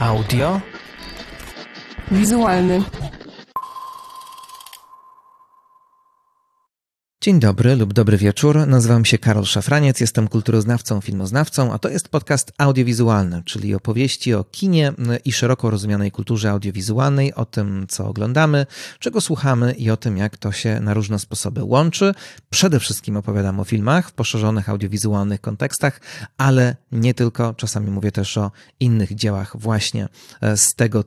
Audio. Wizualny. Dzień dobry lub dobry wieczór, nazywam się Karol Szafraniec, jestem kulturoznawcą, filmoznawcą, a to jest podcast audiowizualny, czyli opowieści o kinie i szeroko rozumianej kulturze audiowizualnej, o tym, co oglądamy, czego słuchamy i o tym, jak to się na różne sposoby łączy. Przede wszystkim opowiadam o filmach w poszerzonych audiowizualnych kontekstach, ale nie tylko, czasami mówię też o innych dziełach właśnie z tego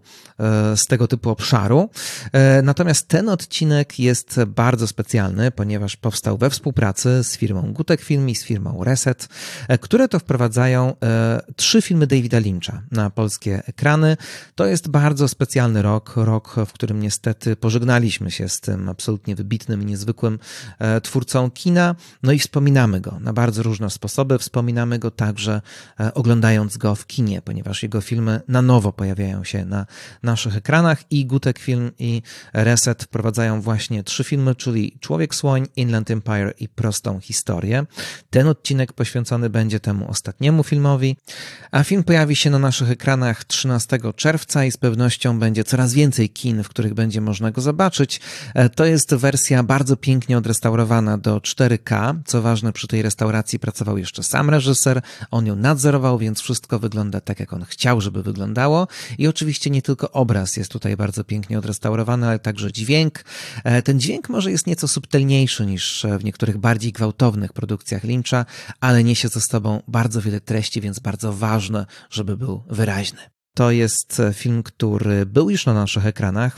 typu obszaru. Natomiast ten odcinek jest bardzo specjalny, ponieważ powstał we współpracy z firmą Gutek Film i z firmą Reset, które to wprowadzają 3 filmy Davida Lyncha na polskie ekrany. To jest bardzo specjalny rok, w którym niestety pożegnaliśmy się z tym absolutnie wybitnym i niezwykłym twórcą kina, no i wspominamy go na bardzo różne sposoby. Wspominamy go także oglądając go w kinie, ponieważ jego filmy na nowo pojawiają się na naszych ekranach i Gutek Film i Reset wprowadzają właśnie 3 filmy, czyli Człowiek Słoń, Inland Empire i Prostą historię. Ten odcinek poświęcony będzie temu ostatniemu filmowi, a film pojawi się na naszych ekranach 13 czerwca i z pewnością będzie coraz więcej kin, w których będzie można go zobaczyć. To jest wersja bardzo pięknie odrestaurowana do 4K. Co ważne, przy tej restauracji pracował jeszcze sam reżyser, on ją nadzorował, więc wszystko wygląda tak, jak on chciał, żeby wyglądało. I oczywiście nie tylko obraz jest tutaj bardzo pięknie odrestaurowany, ale także dźwięk. Ten dźwięk może jest nieco subtelniejszy niż w niektórych bardziej gwałtownych produkcjach Lyncha, ale niesie ze sobą bardzo wiele treści, więc bardzo ważne, żeby był wyraźny. To jest film, który był już na naszych ekranach w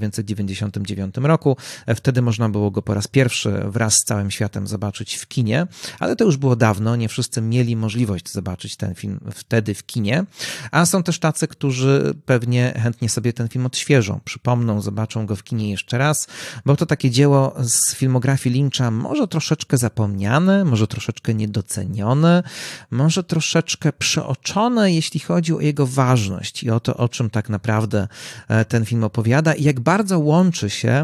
1999 roku. Wtedy można było go po raz pierwszy wraz z całym światem zobaczyć w kinie, ale to już było dawno, nie wszyscy mieli możliwość zobaczyć ten film wtedy w kinie, a są też tacy, którzy pewnie chętnie sobie ten film odświeżą, przypomną, zobaczą go w kinie jeszcze raz, bo to takie dzieło z filmografii Lyncha może troszeczkę zapomniane, może troszeczkę niedocenione, może troszeczkę przeoczone, jeśli chodzi o jego ważność i o to, o czym tak naprawdę ten film opowiada i jak bardzo łączy się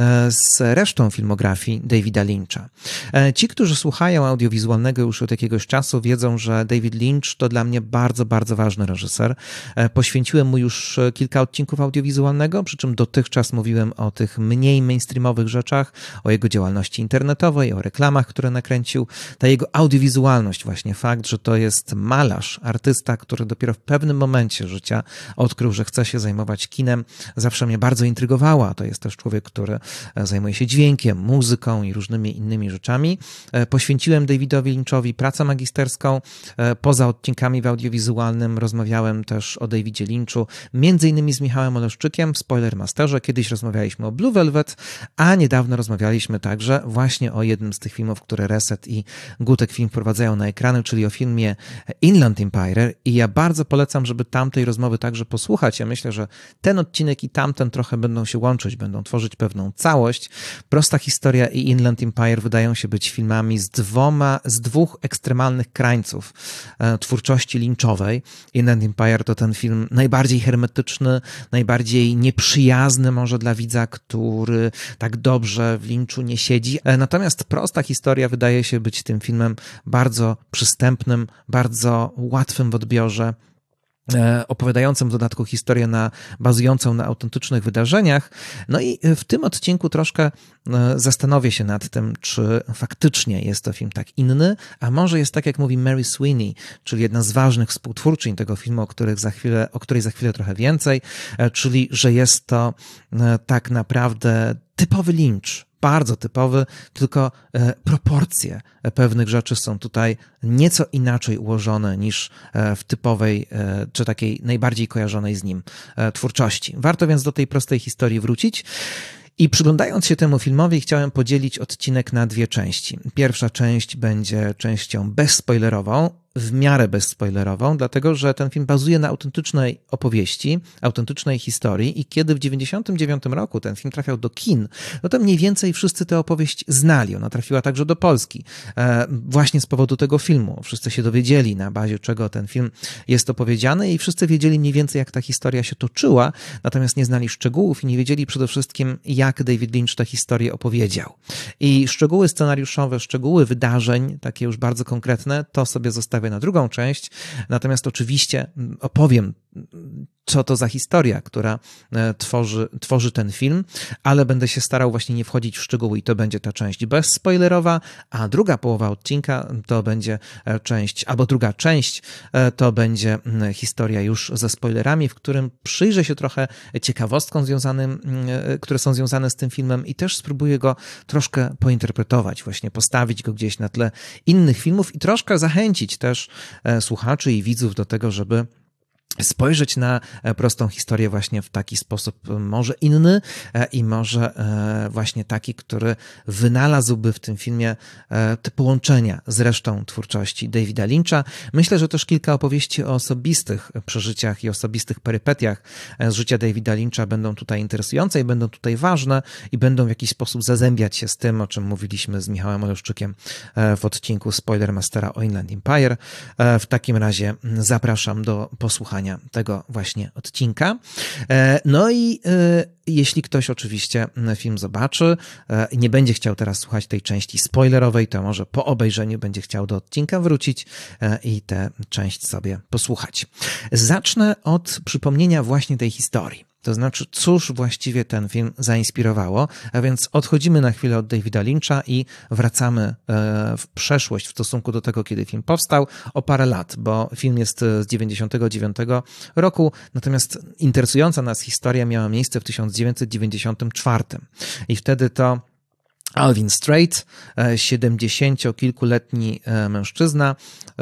z resztą filmografii Davida Lyncha. Ci, którzy słuchają audiowizualnego już od jakiegoś czasu, wiedzą, że David Lynch to dla mnie bardzo, bardzo ważny reżyser. Poświęciłem mu już kilka odcinków audiowizualnego, przy czym dotychczas mówiłem o tych mniej mainstreamowych rzeczach, o jego działalności internetowej, o reklamach, które nakręcił. Ta jego audiowizualność, właśnie fakt, że to jest malarz, artysta, który dopiero w pewnym momencie życia odkrył, że chce się zajmować kinem, zawsze mnie bardzo intrygowała. To jest też człowiek, który zajmuje się dźwiękiem, muzyką i różnymi innymi rzeczami. Poświęciłem Davidowi Lynchowi pracę magisterską. Poza odcinkami w audiowizualnym rozmawiałem też o Davidzie Lynchu, między innymi z Michałem Oleszczykiem w Spoilermasterze. Kiedyś rozmawialiśmy o Blue Velvet, a niedawno rozmawialiśmy także właśnie o jednym z tych filmów, które Reset i Gutek Film wprowadzają na ekrany, czyli o filmie Inland Empire i ja bardzo polecam, żeby tamtej rozmowy także posłuchać. Ja myślę, że ten odcinek i tamten trochę będą się łączyć, będą tworzyć pewną całość. Prosta historia i Inland Empire wydają się być filmami z dwóch ekstremalnych krańców twórczości Lynchowej. Inland Empire to ten film najbardziej hermetyczny, najbardziej nieprzyjazny może dla widza, który tak dobrze w Lynchu nie siedzi. Natomiast Prosta historia wydaje się być tym filmem bardzo przystępnym, bardzo łatwym w odbiorze, opowiadającym w dodatku historię bazującą na autentycznych wydarzeniach. No i w tym odcinku troszkę zastanowię się nad tym, czy faktycznie jest to film tak inny, a może jest tak, jak mówi Mary Sweeney, czyli jedna z ważnych współtwórczyń tego filmu, o której za chwilę trochę więcej, czyli że jest to tak naprawdę typowy Lynch. Bardzo typowy, tylko proporcje pewnych rzeczy są tutaj nieco inaczej ułożone niż w typowej, czy takiej najbardziej kojarzonej z nim twórczości. Warto więc do tej prostej historii wrócić. I przyglądając się temu filmowi, chciałem podzielić odcinek na 2 części. Pierwsza część będzie częścią bezspoilerową, w miarę bezspoilerową, dlatego że ten film bazuje na autentycznej opowieści, autentycznej historii i kiedy w 1999 roku ten film trafiał do kin, no to mniej więcej wszyscy tę opowieść znali. Ona trafiła także do Polski właśnie z powodu tego filmu. Wszyscy się dowiedzieli, na bazie czego ten film jest opowiedziany i wszyscy wiedzieli mniej więcej, jak ta historia się toczyła, natomiast nie znali szczegółów i nie wiedzieli przede wszystkim, jak David Lynch tę historię opowiedział. I szczegóły scenariuszowe, szczegóły wydarzeń, takie już bardzo konkretne, to sobie zostawiam nastawię na drugą część, natomiast oczywiście opowiem, co to za historia, która tworzy ten film, ale będę się starał właśnie nie wchodzić w szczegóły i to będzie ta część bezspoilerowa, a druga połowa odcinka to będzie część, albo druga część to będzie historia już ze spoilerami, w którym przyjrzę się trochę ciekawostkom które są związane z tym filmem i też spróbuję go troszkę pointerpretować, właśnie postawić go gdzieś na tle innych filmów i troszkę zachęcić też słuchaczy i widzów do tego, żeby spojrzeć na prostą historię właśnie w taki sposób może inny i może właśnie taki, który wynalazłby w tym filmie te połączenia z resztą twórczości Davida Lyncha. Myślę, że też kilka opowieści o osobistych przeżyciach i osobistych perypetiach z życia Davida Lyncha będą tutaj interesujące i będą tutaj ważne i będą w jakiś sposób zazębiać się z tym, o czym mówiliśmy z Michałem Oleszczykiem w odcinku Spoilermastera o Inland Empire. W takim razie zapraszam do posłuchania tego właśnie odcinka. No i jeśli ktoś oczywiście film zobaczy i nie będzie chciał teraz słuchać tej części spoilerowej, to może po obejrzeniu będzie chciał do odcinka wrócić i tę część sobie posłuchać. Zacznę od przypomnienia właśnie tej historii. To znaczy, cóż właściwie ten film zainspirowało, a więc odchodzimy na chwilę od Davida Lyncha i wracamy w przeszłość w stosunku do tego, kiedy film powstał, o parę lat, bo film jest z 99 roku, natomiast interesująca nas historia miała miejsce w 1994 i wtedy to Alvin Strait, 70-kilkuletni mężczyzna,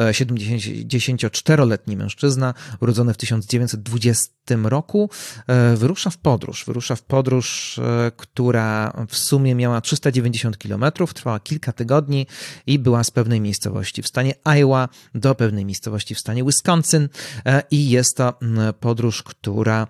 74-letni mężczyzna, urodzony w 1920 roku, wyrusza w podróż, która w sumie miała 390 kilometrów, trwała kilka tygodni i była z pewnej miejscowości w stanie Iowa do pewnej miejscowości w stanie Wisconsin i jest to podróż, która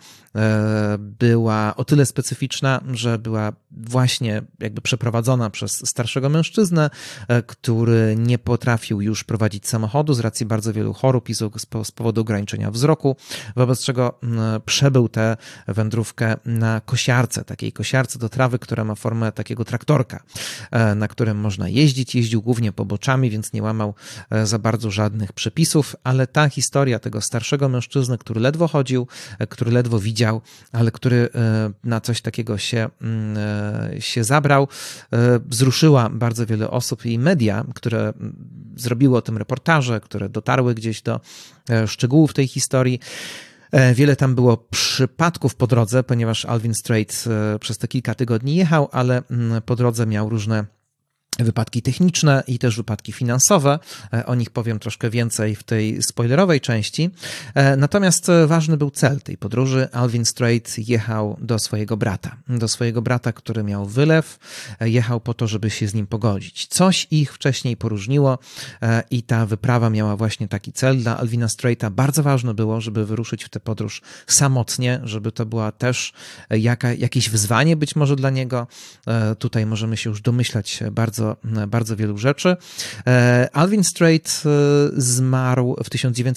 była o tyle specyficzna, że była właśnie jakby przeprowadzona przez starszego mężczyznę, który nie potrafił już prowadzić samochodu z racji bardzo wielu chorób i z powodu ograniczenia wzroku, wobec czego przebył tę wędrówkę na kosiarce, takiej kosiarce do trawy, która ma formę takiego traktorka, na którym można jeździć. Jeździł głównie poboczami, więc nie łamał za bardzo żadnych przepisów, ale ta historia tego starszego mężczyzny, który ledwo chodził, który ledwo widział, ale który na coś takiego się zabrał, wzruszyła bardzo wiele osób i media, które zrobiły o tym reportaże, które dotarły gdzieś do szczegółów tej historii. Wiele tam było przypadków po drodze, ponieważ Alvin Strait przez te kilka tygodni jechał, ale po drodze miał różne wypadki techniczne i też wypadki finansowe. O nich powiem troszkę więcej w tej spoilerowej części. Natomiast ważny był cel tej podróży. Alvin Strait jechał do swojego brata, który miał wylew. Jechał po to, żeby się z nim pogodzić. Coś ich wcześniej poróżniło i ta wyprawa miała właśnie taki cel. Dla Alvina Straita bardzo ważne było, żeby wyruszyć w tę podróż samotnie, żeby to była też jakieś wyzwanie być może dla niego. Tutaj możemy się już domyślać bardzo wielu rzeczy. Alvin Strait zmarł w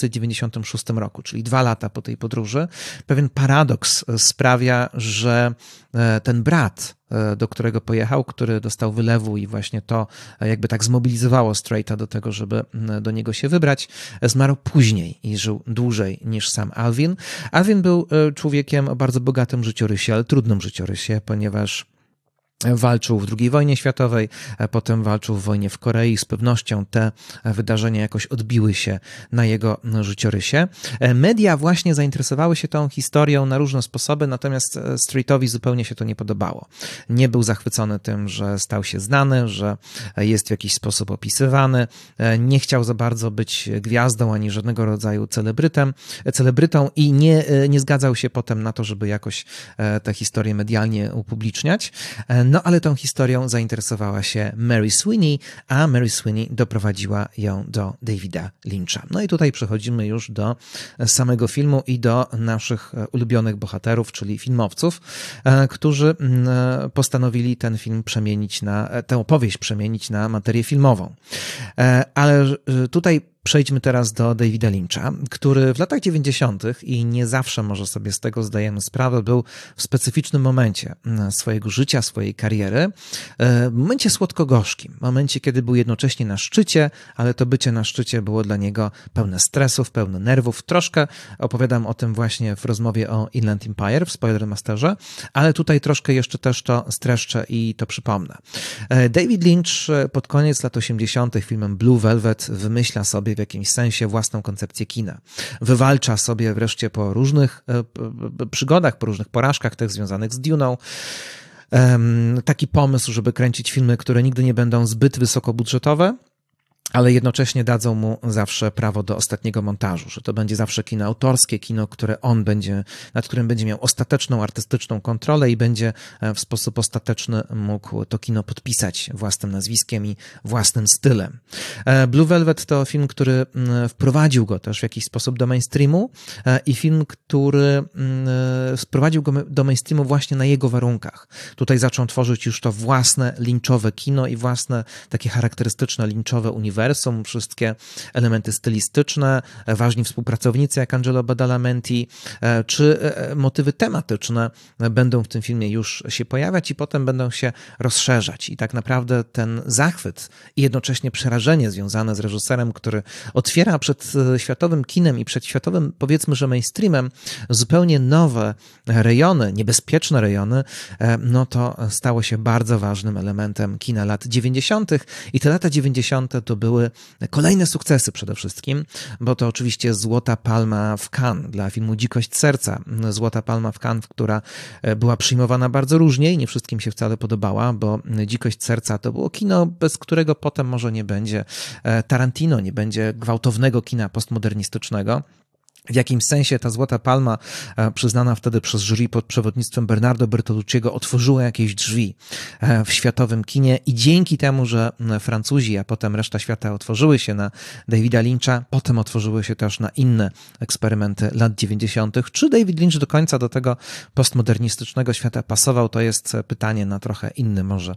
1996 roku, czyli 2 lata po tej podróży. Pewien paradoks sprawia, że ten brat, do którego pojechał, który dostał wylewu i właśnie to jakby tak zmobilizowało Straita do tego, żeby do niego się wybrać, zmarł później i żył dłużej niż sam Alvin. Alvin był człowiekiem o bardzo bogatym życiorysie, ale trudnym życiorysie, ponieważ walczył w II wojnie światowej, potem walczył w wojnie w Korei. Z pewnością te wydarzenia jakoś odbiły się na jego życiorysie. Media właśnie zainteresowały się tą historią na różne sposoby, natomiast Straitowi zupełnie się to nie podobało. Nie był zachwycony tym, że stał się znany, że jest w jakiś sposób opisywany. Nie chciał za bardzo być gwiazdą ani żadnego rodzaju celebrytą i nie zgadzał się potem na to, żeby jakoś tę historię medialnie upubliczniać. No ale tą historią zainteresowała się Mary Sweeney, a Mary Sweeney doprowadziła ją do Davida Lyncha. No i tutaj przechodzimy już do samego filmu i do naszych ulubionych bohaterów, czyli filmowców, którzy postanowili ten film tę opowieść przemienić na materię filmową. Ale tutaj przejdźmy teraz do Davida Lyncha, który w latach 90. i nie zawsze może sobie z tego zdajemy sprawę, był w specyficznym momencie swojego życia, swojej kariery, w momencie słodko-gorzkim, momencie, kiedy był jednocześnie na szczycie, ale to bycie na szczycie było dla niego pełne stresów, pełne nerwów. Troszkę opowiadam o tym właśnie w rozmowie o Inland Empire w Spoilermasterze, ale tutaj troszkę jeszcze też to streszczę i to przypomnę. David Lynch pod koniec lat 80. filmem Blue Velvet wymyśla sobie w jakimś sensie własną koncepcję kina. Wywalcza sobie wreszcie po różnych przygodach, po różnych porażkach też związanych z Dune'ą, taki pomysł, żeby kręcić filmy, które nigdy nie będą zbyt wysokobudżetowe, ale jednocześnie dadzą mu zawsze prawo do ostatniego montażu, że to będzie zawsze kino autorskie, kino, nad którym będzie miał ostateczną artystyczną kontrolę i będzie w sposób ostateczny mógł to kino podpisać własnym nazwiskiem i własnym stylem. Blue Velvet to film, który wprowadził go też w jakiś sposób do mainstreamu i film, który wprowadził go do mainstreamu właśnie na jego warunkach. Tutaj zaczął tworzyć już to własne lynchowe kino i własne takie charakterystyczne lynchowe uniwersum, wszystkie elementy stylistyczne, ważni współpracownicy jak Angelo Badalamenti, czy motywy tematyczne będą w tym filmie już się pojawiać i potem będą się rozszerzać. I tak naprawdę ten zachwyt i jednocześnie przerażenie związane z reżyserem, który otwiera przed światowym kinem i przed światowym, powiedzmy, że mainstreamem zupełnie nowe rejony, niebezpieczne rejony, no to stało się bardzo ważnym elementem kina lat 90. I te lata 90. to były kolejne sukcesy przede wszystkim, bo to oczywiście Złota Palma w Cannes dla filmu Dzikość serca. Złota Palma w Cannes, która była przyjmowana bardzo różnie i nie wszystkim się wcale podobała, bo Dzikość serca to było kino, bez którego potem może nie będzie Tarantino, nie będzie gwałtownego kina postmodernistycznego. W jakimś sensie ta Złota Palma, przyznana wtedy przez jury pod przewodnictwem Bernardo Bertolucciego, otworzyła jakieś drzwi w światowym kinie i dzięki temu, że Francuzi, a potem reszta świata otworzyły się na Davida Lyncha, potem otworzyły się też na inne eksperymenty lat 90. Czy David Lynch do końca do tego postmodernistycznego świata pasował, to jest pytanie na trochę inny może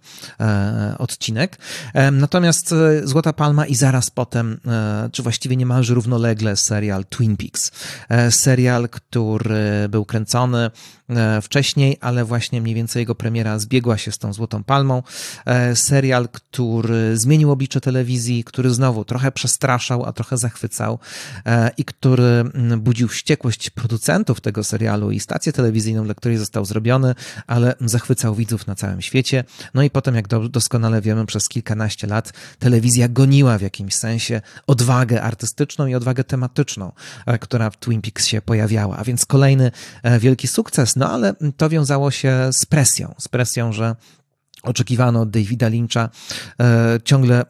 odcinek. Natomiast Złota Palma i zaraz potem, czy właściwie niemalże równolegle serial Twin Peaks. Serial, który był kręcony wcześniej, ale właśnie mniej więcej jego premiera zbiegła się z tą Złotą Palmą. Serial, który zmienił oblicze telewizji, który znowu trochę przestraszał, a trochę zachwycał i który budził wściekłość producentów tego serialu i stację telewizyjną, dla której został zrobiony, ale zachwycał widzów na całym świecie. No i potem, jak doskonale wiemy, przez kilkanaście lat telewizja goniła w jakimś sensie odwagę artystyczną i odwagę tematyczną, która w Twin Peaks się pojawiała. A więc kolejny wielki sukces, no ale to wiązało się z presją, że oczekiwano od Davida Lyncha ciągle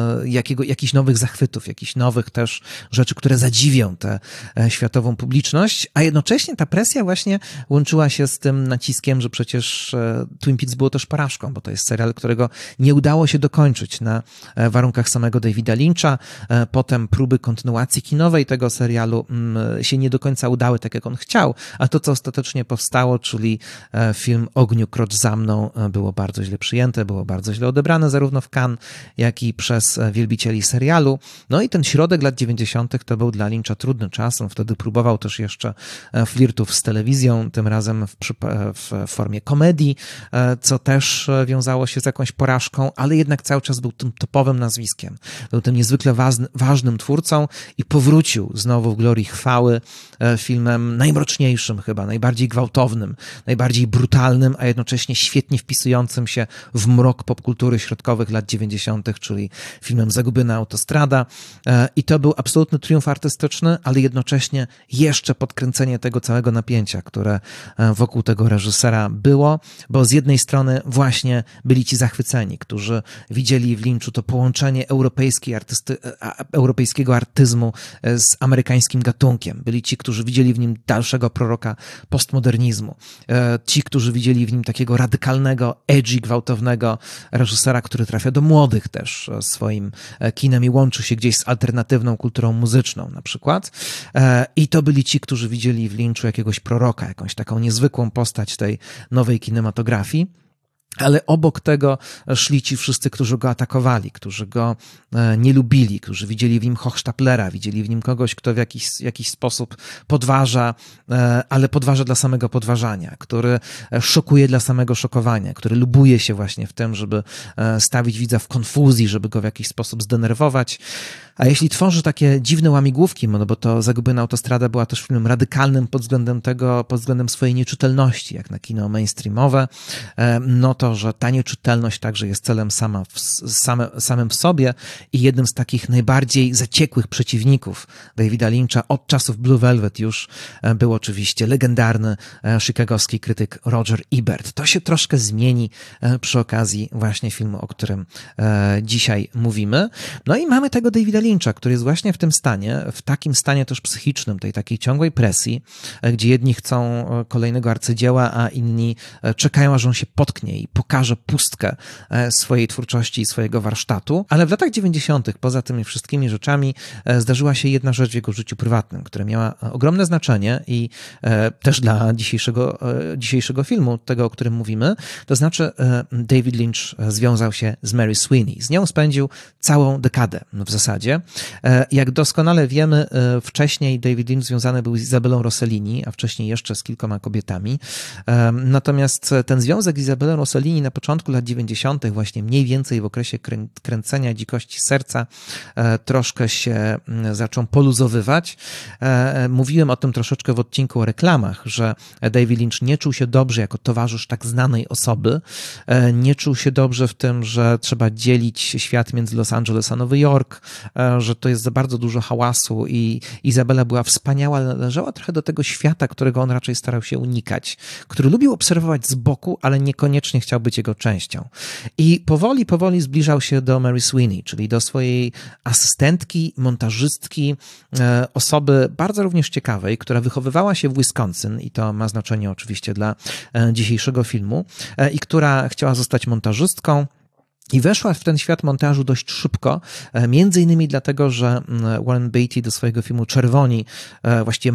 jakichś nowych zachwytów, jakichś nowych też rzeczy, które zadziwią tę światową publiczność, a jednocześnie ta presja właśnie łączyła się z tym naciskiem, że przecież Twin Peaks było też porażką, bo to jest serial, którego nie udało się dokończyć na warunkach samego Davida Lyncha. Potem próby kontynuacji kinowej tego serialu się nie do końca udały tak, jak on chciał, a to, co ostatecznie powstało, czyli film Ogniu krocz za mną, było bardzo źle przyjęte, było bardzo źle odebrane zarówno w Cannes, jak i przez wielbicieli serialu. No i ten środek lat 90. to był dla Lyncha trudny czas. On wtedy próbował też jeszcze flirtów z telewizją, tym razem w formie komedii, co też wiązało się z jakąś porażką, ale jednak cały czas był tym topowym nazwiskiem. Był tym niezwykle ważnym twórcą i powrócił znowu w glorii chwały filmem najmroczniejszym chyba, najbardziej gwałtownym, najbardziej brutalnym, a jednocześnie świetnie wpisującym się w mrok popkultury środkowych lat 90., czyli filmem Zagubiona autostrada. I to był absolutny triumf artystyczny, ale jednocześnie jeszcze podkręcenie tego całego napięcia, które wokół tego reżysera było, bo z jednej strony właśnie byli ci zachwyceni, którzy widzieli w Lynchu to połączenie europejskiego artyzmu z amerykańskim gatunkiem. Byli ci, którzy widzieli w nim dalszego proroka postmodernizmu. Ci, którzy widzieli w nim takiego radykalnego, edgy, gwałtownego reżysera, który trafia do młodych też swoim kinem i łączy się gdzieś z alternatywną kulturą muzyczną na przykład. I to byli ci, którzy widzieli w Lynchu jakiegoś proroka, jakąś taką niezwykłą postać tej nowej kinematografii. Ale obok tego szli ci wszyscy, którzy go atakowali, którzy go nie lubili, którzy widzieli w nim Hochstaplera, widzieli w nim kogoś, kto w jakiś sposób podważa, ale podważa dla samego podważania, który szokuje dla samego szokowania, który lubuje się właśnie w tym, żeby stawić widza w konfuzji, żeby go w jakiś sposób zdenerwować. A jeśli tworzy takie dziwne łamigłówki, no bo to Zagubiona autostrada była też filmem radykalnym pod względem swojej nieczytelności, jak na kino mainstreamowe, no to, że ta nieczytelność także jest celem samym w sobie i jednym z takich najbardziej zaciekłych przeciwników Davida Lyncha od czasów Blue Velvet już był oczywiście legendarny chicagowski krytyk Roger Ebert. To się troszkę zmieni przy okazji właśnie filmu, o którym dzisiaj mówimy. No i mamy tego Davida Lyncha, który jest właśnie w tym stanie, w takim stanie też psychicznym, tej takiej ciągłej presji, gdzie jedni chcą kolejnego arcydzieła, a inni czekają, aż on się potknie i pokaże pustkę swojej twórczości i swojego warsztatu. Ale w latach 90. poza tymi wszystkimi rzeczami zdarzyła się jedna rzecz w jego życiu prywatnym, która miała ogromne znaczenie i też dla dzisiejszego filmu, tego, o którym mówimy. To znaczy David Lynch związał się z Mary Sweeney. Z nią spędził całą dekadę w zasadzie. Jak doskonale wiemy, wcześniej David Lynch związany był z Izabelą Rossellini, a wcześniej jeszcze z kilkoma kobietami. Natomiast ten związek z Izabelą Rossellini na początku lat 90., właśnie mniej więcej w okresie kręcenia Dzikości serca, troszkę się zaczął poluzowywać. Mówiłem o tym troszeczkę w odcinku o reklamach, że David Lynch nie czuł się dobrze jako towarzysz tak znanej osoby, nie czuł się dobrze w tym, że trzeba dzielić świat między Los Angeles a Nowy Jork, że to jest za bardzo dużo hałasu i Izabela była wspaniała, ale należała trochę do tego świata, którego on raczej starał się unikać, który lubił obserwować z boku, ale niekoniecznie chciał być jego częścią. I powoli zbliżał się do Mary Sweeney, czyli do swojej asystentki, montażystki, osoby bardzo również ciekawej, która wychowywała się w Wisconsin i to ma znaczenie oczywiście dla dzisiejszego filmu i która chciała zostać montażystką. I weszła w ten świat montażu dość szybko, między innymi dlatego, że Warren Beatty do swojego filmu Czerwoni, właściwie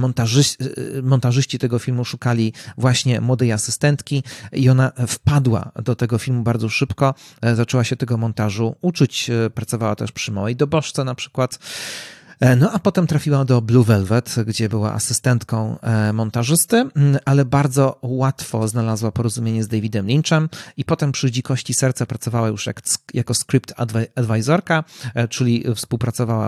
montażyści tego filmu szukali właśnie młodej asystentki i ona wpadła do tego filmu bardzo szybko, zaczęła się tego montażu uczyć, pracowała też przy Małej Dobożce na przykład. No a potem trafiła do Blue Velvet, gdzie była asystentką montażysty, ale bardzo łatwo znalazła porozumienie z Davidem Lynchem i potem przy Dzikości serca pracowała już jako script advisorka, czyli współpracowała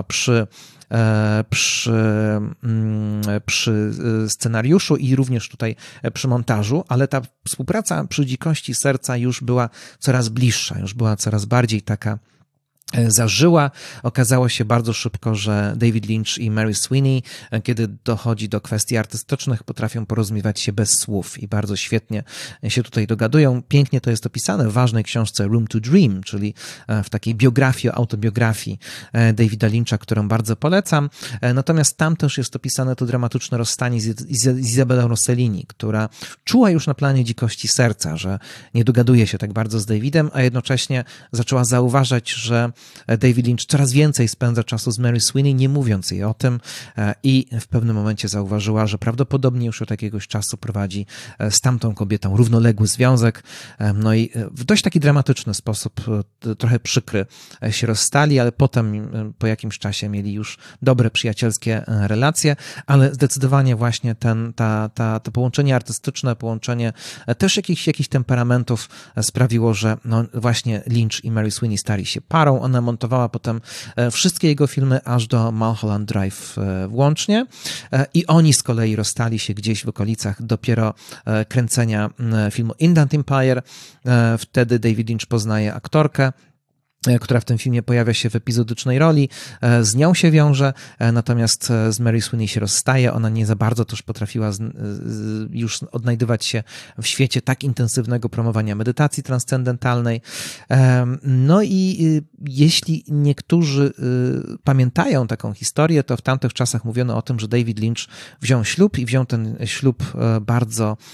przy scenariuszu i również tutaj przy montażu, ale ta współpraca przy Dzikości serca już była coraz bliższa, już była coraz bardziej taka zażyła. Okazało się bardzo szybko, że David Lynch i Mary Sweeney, kiedy dochodzi do kwestii artystycznych, potrafią porozumiewać się bez słów i bardzo świetnie się tutaj dogadują. Pięknie to jest opisane w ważnej książce Room to Dream, czyli w takiej autobiografii Davida Lyncha, którą bardzo polecam. Natomiast tam też jest opisane to dramatyczne rozstanie z Izabelą Rossellini, która czuła już na planie Dzikości serca, że nie dogaduje się tak bardzo z Davidem, a jednocześnie zaczęła zauważać, że David Lynch coraz więcej spędza czasu z Mary Sweeney, nie mówiąc jej o tym i w pewnym momencie zauważyła, że prawdopodobnie już od jakiegoś czasu prowadzi z tamtą kobietą równoległy związek. No i w dość taki dramatyczny sposób, trochę przykry, się rozstali, ale potem po jakimś czasie mieli już dobre, przyjacielskie relacje, ale zdecydowanie właśnie to połączenie artystyczne, połączenie też jakichś temperamentów sprawiło, że no właśnie Lynch i Mary Sweeney stali się parą. Ona montowała potem wszystkie jego filmy aż do Mulholland Drive włącznie i oni z kolei rozstali się gdzieś w okolicach dopiero kręcenia filmu Inland Empire. Wtedy David Lynch poznaje aktorkę, która w tym filmie pojawia się w epizodycznej roli, z nią się wiąże, natomiast z Mary Sweeney się rozstaje, ona nie za bardzo też potrafiła już odnajdywać się w świecie tak intensywnego promowania medytacji transcendentalnej. No i jeśli niektórzy pamiętają taką historię, to w tamtych czasach mówiono o tym, że David Lynch wziął ślub i wziął ten ślub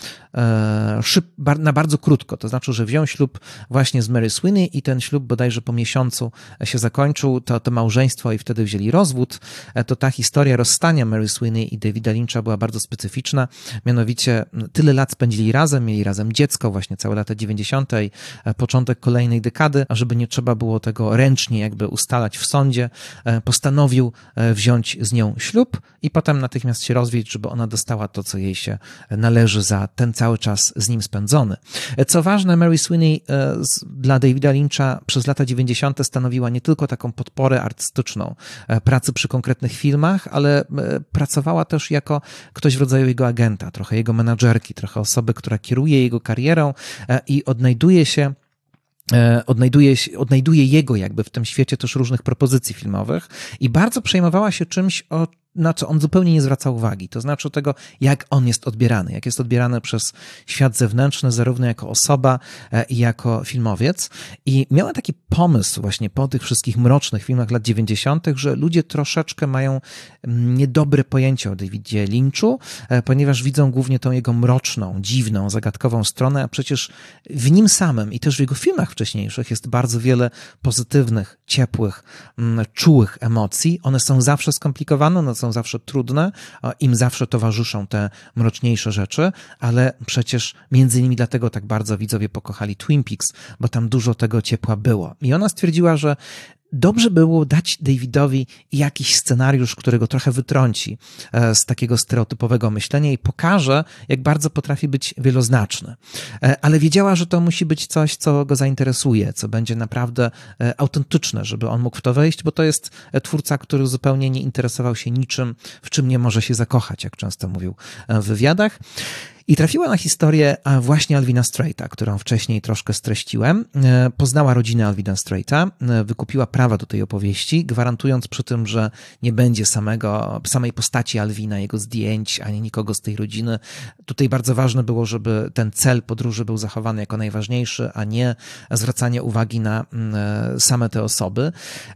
na bardzo krótko, to znaczy, że wziął ślub właśnie z Mary Sweeney i ten ślub bodajże pomiędzy miesiącu się zakończył to małżeństwo i wtedy wzięli rozwód, to ta historia rozstania Mary Sweeney i Davida Lyncha była bardzo specyficzna. Mianowicie tyle lat spędzili razem, mieli razem dziecko, właśnie całe lata 90., początek kolejnej dekady, a żeby nie trzeba było tego ręcznie jakby ustalać w sądzie, postanowił wziąć z nią ślub i potem natychmiast się rozwieść, żeby ona dostała to, co jej się należy za ten cały czas z nim spędzony. Co ważne, Mary Sweeney dla Davida Lyncha przez lata 90. stanowiła nie tylko taką podporę artystyczną pracy przy konkretnych filmach, ale pracowała też jako ktoś w rodzaju jego agenta, trochę jego menadżerki, trochę osoby, która kieruje jego karierą i odnajduje jego jakby w tym świecie też różnych propozycji filmowych i bardzo przejmowała się czymś, na co on zupełnie nie zwraca uwagi. To znaczy tego, jak on jest odbierany, jak jest odbierany przez świat zewnętrzny, zarówno jako osoba i jako filmowiec. I miała taki pomysł właśnie po tych wszystkich mrocznych filmach lat 90., że ludzie troszeczkę mają niedobre pojęcie o Davidzie Lynchu, ponieważ widzą głównie tą jego mroczną, dziwną, zagadkową stronę, a przecież w nim samym i też w jego filmach wcześniejszych jest bardzo wiele pozytywnych, ciepłych, czułych emocji. One są zawsze skomplikowane, one są zawsze trudne, im zawsze towarzyszą te mroczniejsze rzeczy, ale przecież między innymi dlatego tak bardzo widzowie pokochali Twin Peaks, bo tam dużo tego ciepła było. I ona stwierdziła, że dobrze było dać Davidowi jakiś scenariusz, który go trochę wytrąci z takiego stereotypowego myślenia i pokaże, jak bardzo potrafi być wieloznaczny. Ale wiedziała, że to musi być coś, co go zainteresuje, co będzie naprawdę autentyczne, żeby on mógł w to wejść, bo to jest twórca, który zupełnie nie interesował się niczym, w czym nie może się zakochać, jak często mówił w wywiadach. I trafiła na historię właśnie Alvina Straita, którą wcześniej troszkę streściłem. Poznała rodzinę Alvina Straita, wykupiła prawa do tej opowieści, gwarantując przy tym, że nie będzie samej postaci Alvina, jego zdjęć, ani nikogo z tej rodziny. Tutaj bardzo ważne było, żeby ten cel podróży był zachowany jako najważniejszy, a nie zwracanie uwagi na same te osoby.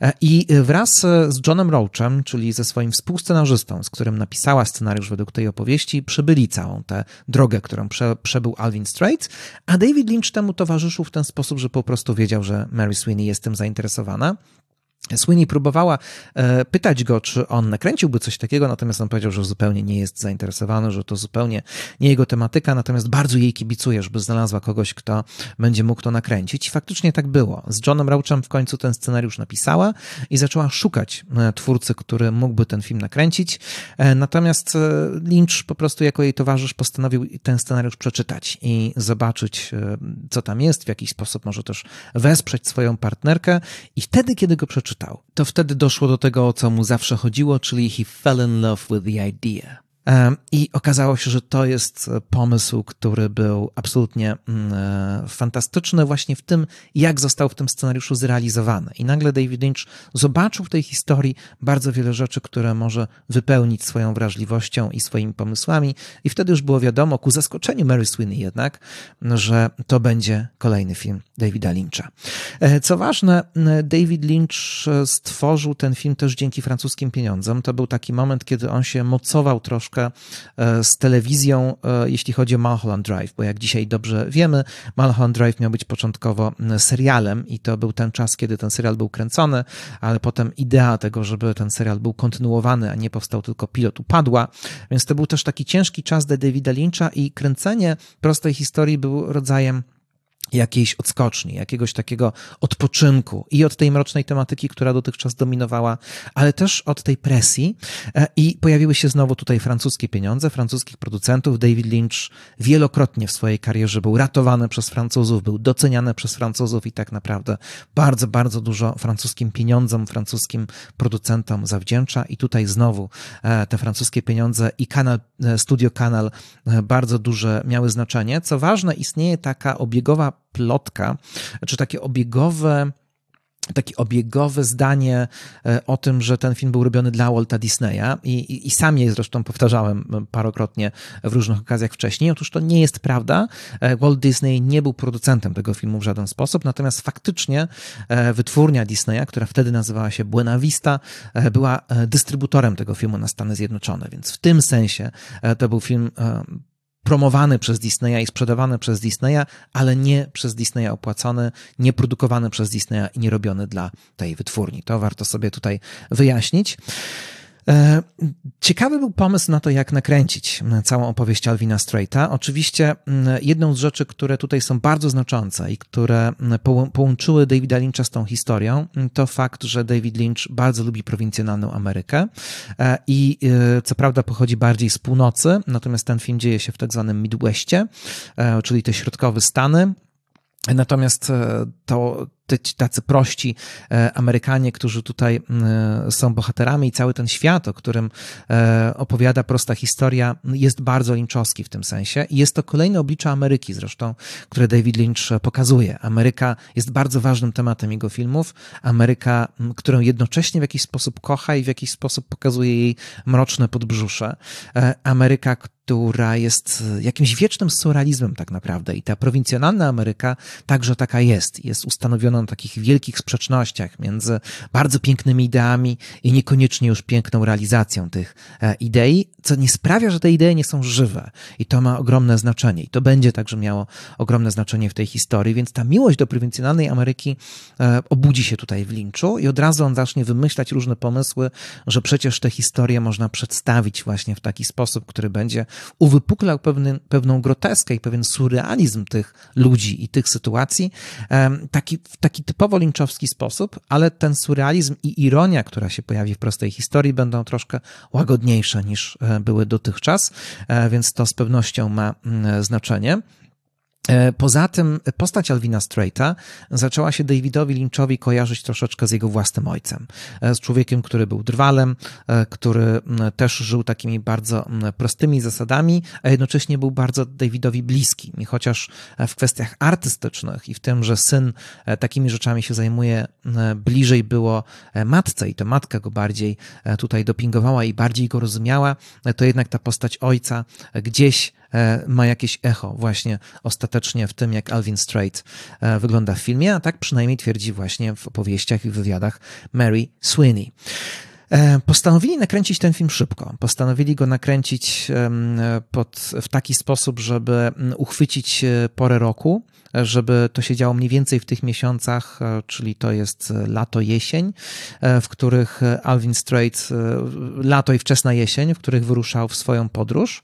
I wraz z Johnem Roachem, czyli ze swoim współscenarzystą, z którym napisała scenariusz według tej opowieści, przybyli całą tę drogę, którą przebył Alvin Strait, a David Lynch temu towarzyszył w ten sposób, że po prostu wiedział, że Mary Sweeney jest tym zainteresowana. Sweeney próbowała pytać go, czy on nakręciłby coś takiego, natomiast on powiedział, że zupełnie nie jest zainteresowany, że to zupełnie nie jego tematyka, natomiast bardzo jej kibicuje, żeby znalazła kogoś, kto będzie mógł to nakręcić. I faktycznie tak było. Z Johnem Roachem w końcu ten scenariusz napisała i zaczęła szukać twórcy, który mógłby ten film nakręcić. Natomiast Lynch po prostu jako jej towarzysz postanowił ten scenariusz przeczytać i zobaczyć, co tam jest, w jakiś sposób może też wesprzeć swoją partnerkę i wtedy, kiedy go przeczytał, to wtedy doszło do tego, o co mu zawsze chodziło, czyli he fell in love with the idea. I okazało się, że to jest pomysł, który był absolutnie fantastyczny właśnie w tym, jak został w tym scenariuszu zrealizowany. I nagle David Lynch zobaczył w tej historii bardzo wiele rzeczy, które może wypełnić swoją wrażliwością i swoimi pomysłami. I wtedy już było wiadomo, ku zaskoczeniu Mary Sweeney jednak, że to będzie kolejny film Davida Lyncha. Co ważne, David Lynch stworzył ten film też dzięki francuskim pieniądzom. To był taki moment, kiedy on się mocował troszkę z telewizją, jeśli chodzi o Mulholland Drive, bo jak dzisiaj dobrze wiemy, Mulholland Drive miał być początkowo serialem i to był ten czas, kiedy ten serial był kręcony, ale potem idea tego, żeby ten serial był kontynuowany, a nie powstał tylko pilot, upadła, więc to był też taki ciężki czas dla Davida Lyncha i kręcenie prostej historii był rodzajem jakiejś odskoczni, jakiegoś takiego odpoczynku i od tej mrocznej tematyki, która dotychczas dominowała, ale też od tej presji i pojawiły się znowu tutaj francuskie pieniądze, francuskich producentów. David Lynch wielokrotnie w swojej karierze był ratowany przez Francuzów, był doceniany przez Francuzów i tak naprawdę bardzo, bardzo dużo francuskim pieniądzom, francuskim producentom zawdzięcza i tutaj znowu te francuskie pieniądze i Studio Canal bardzo duże miały znaczenie. Co ważne, istnieje taka obiegowa plotka, czy takie obiegowe zdanie o tym, że ten film był robiony dla Walta Disneya i sam je zresztą powtarzałem parokrotnie w różnych okazjach wcześniej. Otóż to nie jest prawda. Walt Disney nie był producentem tego filmu w żaden sposób, natomiast faktycznie wytwórnia Disneya, która wtedy nazywała się Buena Vista, była dystrybutorem tego filmu na Stany Zjednoczone, więc w tym sensie to był film promowany przez Disneya i sprzedawany przez Disneya, ale nie przez Disneya opłacony, nie produkowany przez Disneya i nie robiony dla tej wytwórni. To warto sobie tutaj wyjaśnić. Ciekawy był pomysł na to, jak nakręcić całą opowieść Alvina Straita. Oczywiście jedną z rzeczy, które tutaj są bardzo znaczące i które połączyły Davida Lyncha z tą historią, to fakt, że David Lynch bardzo lubi prowincjonalną Amerykę i co prawda pochodzi bardziej z północy, natomiast ten film dzieje się w tak zwanym Midwestie, czyli te środkowe Stany. Natomiast tacy prości Amerykanie, którzy tutaj są bohaterami i cały ten świat, o którym opowiada prosta historia, jest bardzo lynchowski w tym sensie i jest to kolejne oblicze Ameryki zresztą, które David Lynch pokazuje. Ameryka jest bardzo ważnym tematem jego filmów. Ameryka, którą jednocześnie w jakiś sposób kocha i w jakiś sposób pokazuje jej mroczne podbrzusze. Ameryka, która jest jakimś wiecznym surrealizmem tak naprawdę i ta prowincjonalna Ameryka także taka jest ustanowiona na takich wielkich sprzecznościach między bardzo pięknymi ideami i niekoniecznie już piękną realizacją tych idei, co nie sprawia, że te idee nie są żywe i to ma ogromne znaczenie i to będzie także miało ogromne znaczenie w tej historii, więc ta miłość do prowincjonalnej Ameryki obudzi się tutaj w Lynchu i od razu on zacznie wymyślać różne pomysły, że przecież tę historię można przedstawić właśnie w taki sposób, który będzie uwypuklał pewną groteskę i pewien surrealizm tych ludzi i tych sytuacji, w taki typowo lynchowski sposób, ale ten surrealizm i ironia, która się pojawi w prostej historii, będą troszkę łagodniejsze niż były dotychczas, więc to z pewnością ma znaczenie. Poza tym postać Alvina Straita zaczęła się Davidowi Lynchowi kojarzyć troszeczkę z jego własnym ojcem. Z człowiekiem, który był drwalem, który też żył takimi bardzo prostymi zasadami, a jednocześnie był bardzo Davidowi bliski. I chociaż w kwestiach artystycznych i w tym, że syn takimi rzeczami się zajmuje, bliżej było matce i to matka go bardziej tutaj dopingowała i bardziej go rozumiała, to jednak ta postać ojca gdzieś ma jakieś echo właśnie ostatecznie w tym, jak Alvin Straight wygląda w filmie, a tak przynajmniej twierdzi właśnie w opowieściach i wywiadach Mary Sweeney. Postanowili nakręcić ten film szybko. Postanowili go nakręcić w taki sposób, żeby uchwycić porę roku, żeby to się działo mniej więcej w tych miesiącach, czyli to jest lato, jesień, w których Alvin Straight, lato i wczesna jesień, w których wyruszał w swoją podróż.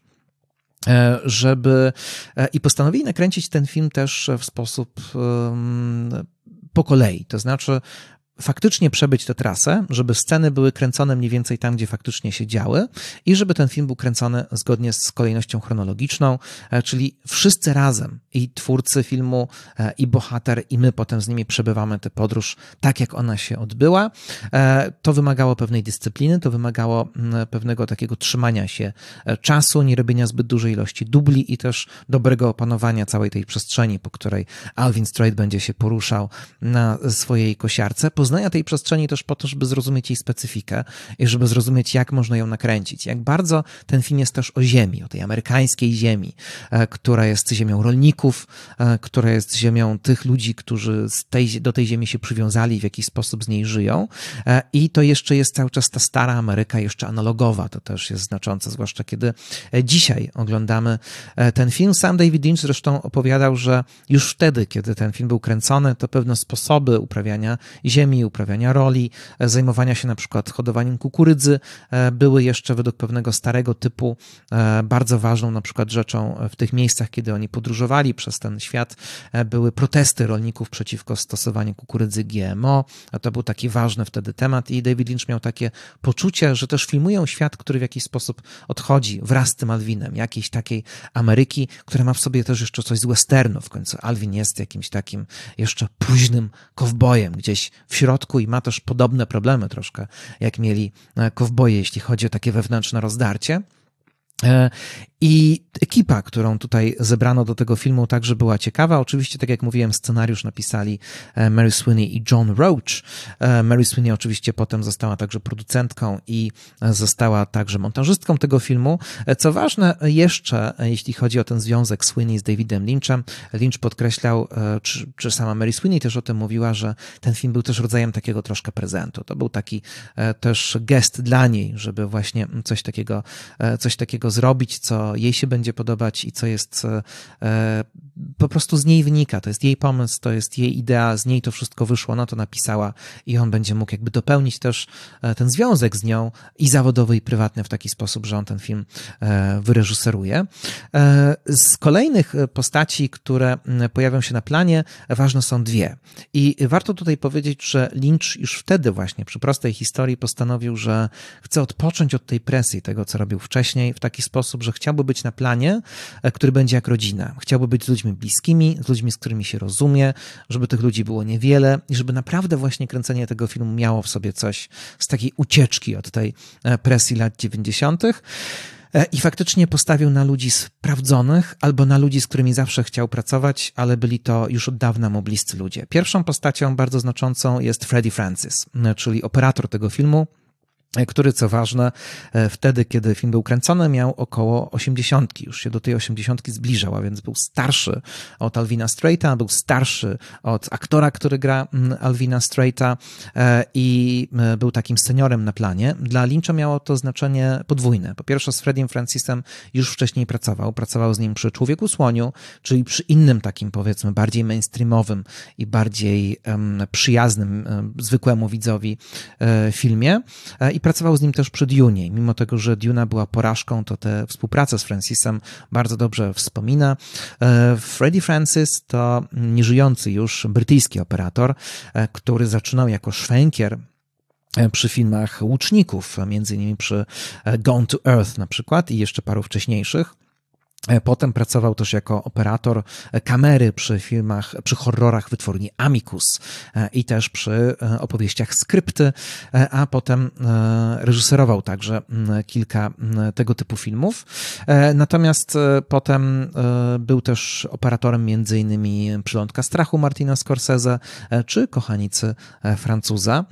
I postanowili nakręcić ten film też w sposób po kolei, to znaczy faktycznie przebyć tę trasę, żeby sceny były kręcone mniej więcej tam, gdzie faktycznie się działy i żeby ten film był kręcony zgodnie z kolejnością chronologiczną, czyli wszyscy razem, i twórcy filmu, i bohater, i my potem z nimi przebywamy tę podróż tak, jak ona się odbyła. To wymagało pewnej dyscypliny, to wymagało pewnego takiego trzymania się czasu, nie robienia zbyt dużej ilości dubli i też dobrego opanowania całej tej przestrzeni, po której Alvin Straight będzie się poruszał na swojej kosiarce. Poznania tej przestrzeni też po to, żeby zrozumieć jej specyfikę i żeby zrozumieć, jak można ją nakręcić. Jak bardzo ten film jest też o ziemi, o tej amerykańskiej ziemi, która jest ziemią rolników, która jest ziemią tych ludzi, którzy do tej ziemi się przywiązali, w jakiś sposób z niej żyją. I to jeszcze jest cały czas ta stara Ameryka, jeszcze analogowa. To też jest znaczące, zwłaszcza kiedy dzisiaj oglądamy ten film. Sam David Lynch zresztą opowiadał, że już wtedy, kiedy ten film był kręcony, to pewne sposoby uprawiania ziemi, uprawiania roli, zajmowania się na przykład hodowaniem kukurydzy były jeszcze według pewnego starego typu bardzo ważną na przykład rzeczą w tych miejscach, kiedy oni podróżowali przez ten świat. Były protesty rolników przeciwko stosowaniu kukurydzy GMO, a to był taki ważny wtedy temat i David Lynch miał takie poczucie, że też filmują świat, który w jakiś sposób odchodzi wraz z tym Alvinem, jakiejś takiej Ameryki, która ma w sobie też jeszcze coś z westernu. W końcu Alvin jest jakimś takim jeszcze późnym kowbojem gdzieś w środku i ma też podobne problemy troszkę, jak mieli kowboje, jeśli chodzi o takie wewnętrzne rozdarcie. I ekipa, którą tutaj zebrano do tego filmu, także była ciekawa. Oczywiście, tak jak mówiłem, scenariusz napisali Mary Sweeney i John Roach. Mary Sweeney oczywiście potem została także producentką i została także montażystką tego filmu. Co ważne jeszcze, jeśli chodzi o ten związek Sweeney z Davidem Lynchem, Lynch podkreślał, czy sama Mary Sweeney też o tym mówiła, że ten film był też rodzajem takiego troszkę prezentu. To był taki też gest dla niej, żeby właśnie coś takiego tego zrobić, co jej się będzie podobać i co jest po prostu z niej wynika. To jest jej pomysł, to jest jej idea, z niej to wszystko wyszło, ona to napisała i on będzie mógł jakby dopełnić też ten związek z nią i zawodowy, i prywatny w taki sposób, że on ten film wyreżyseruje. Z kolejnych postaci, które pojawią się na planie, ważne są dwie. I warto tutaj powiedzieć, że Lynch już wtedy właśnie przy prostej historii postanowił, że chce odpocząć od tej presji tego, co robił wcześniej, w taki sposób, że chciałby być na planie, który będzie jak rodzina. Chciałby być z ludźmi bliskimi, z ludźmi, z którymi się rozumie, żeby tych ludzi było niewiele i żeby naprawdę właśnie kręcenie tego filmu miało w sobie coś z takiej ucieczki od tej presji lat 90. I faktycznie postawił na ludzi sprawdzonych albo na ludzi, z którymi zawsze chciał pracować, ale byli to już od dawna mu bliscy ludzie. Pierwszą postacią bardzo znaczącą jest Freddie Francis, czyli operator tego filmu, który, co ważne, wtedy, kiedy film był kręcony, miał około 80, już się do tej 80 zbliżał, a więc był starszy od Alvina Straita, był starszy od aktora, który gra Alvina Straita i był takim seniorem na planie. Dla Lyncha miało to znaczenie podwójne. Po pierwsze, z Freddiem Francisem już wcześniej pracował z nim przy Człowieku Słoniu, czyli przy innym takim, powiedzmy, bardziej mainstreamowym i bardziej przyjaznym zwykłemu widzowi filmie. I pracował z nim też przy Dune. Mimo tego, że Duna była porażką, to tę współpracę z Francisem bardzo dobrze wspomina. Freddie Francis to nieżyjący już brytyjski operator, który zaczynał jako szwękier przy filmach Łuczników, między innymi przy Gone to Earth na przykład i jeszcze paru wcześniejszych. Potem pracował też jako operator kamery przy filmach, przy horrorach wytwórni Amicus i też przy opowieściach Skrypty, a potem reżyserował także kilka tego typu filmów. Natomiast potem był też operatorem między innymi Przylądka strachu Martina Scorsese czy Kochanicy Francuza.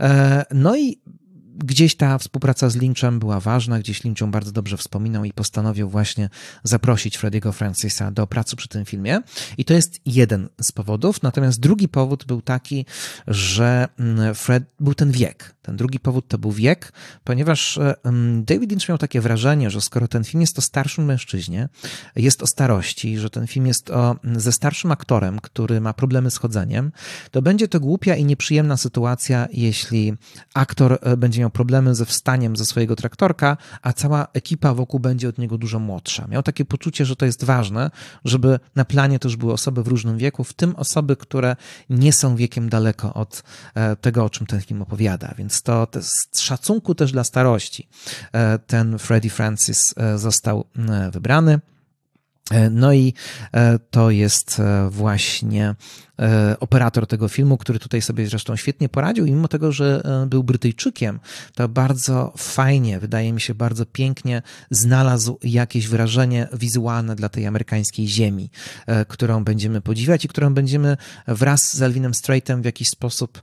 No i gdzieś ta współpraca z Lynchem była ważna, gdzieś Lynch ją bardzo dobrze wspominał i postanowił właśnie zaprosić Freddiego Francisa do pracy przy tym filmie. I to jest jeden z powodów. Natomiast drugi powód był taki, że był ten wiek. Ten drugi powód to był wiek, ponieważ David Lynch miał takie wrażenie, że skoro ten film jest o starszym mężczyźnie, jest o starości, że ten film jest ze starszym aktorem, który ma problemy z chodzeniem, to będzie to głupia i nieprzyjemna sytuacja, jeśli aktor będzie miał problemy ze wstaniem ze swojego traktorka, a cała ekipa wokół będzie od niego dużo młodsza. Miał takie poczucie, że to jest ważne, żeby na planie też były osoby w różnym wieku, w tym osoby, które nie są wiekiem daleko od tego, o czym ten film opowiada. Więc to z szacunku też dla starości ten Freddie Francis został wybrany. No i to jest właśnie operator tego filmu, który tutaj sobie zresztą świetnie poradził i mimo tego, że był Brytyjczykiem, to bardzo fajnie, wydaje mi się, bardzo pięknie znalazł jakieś wyrażenie wizualne dla tej amerykańskiej ziemi, którą będziemy podziwiać i którą będziemy wraz z Alvinem Straightem w jakiś sposób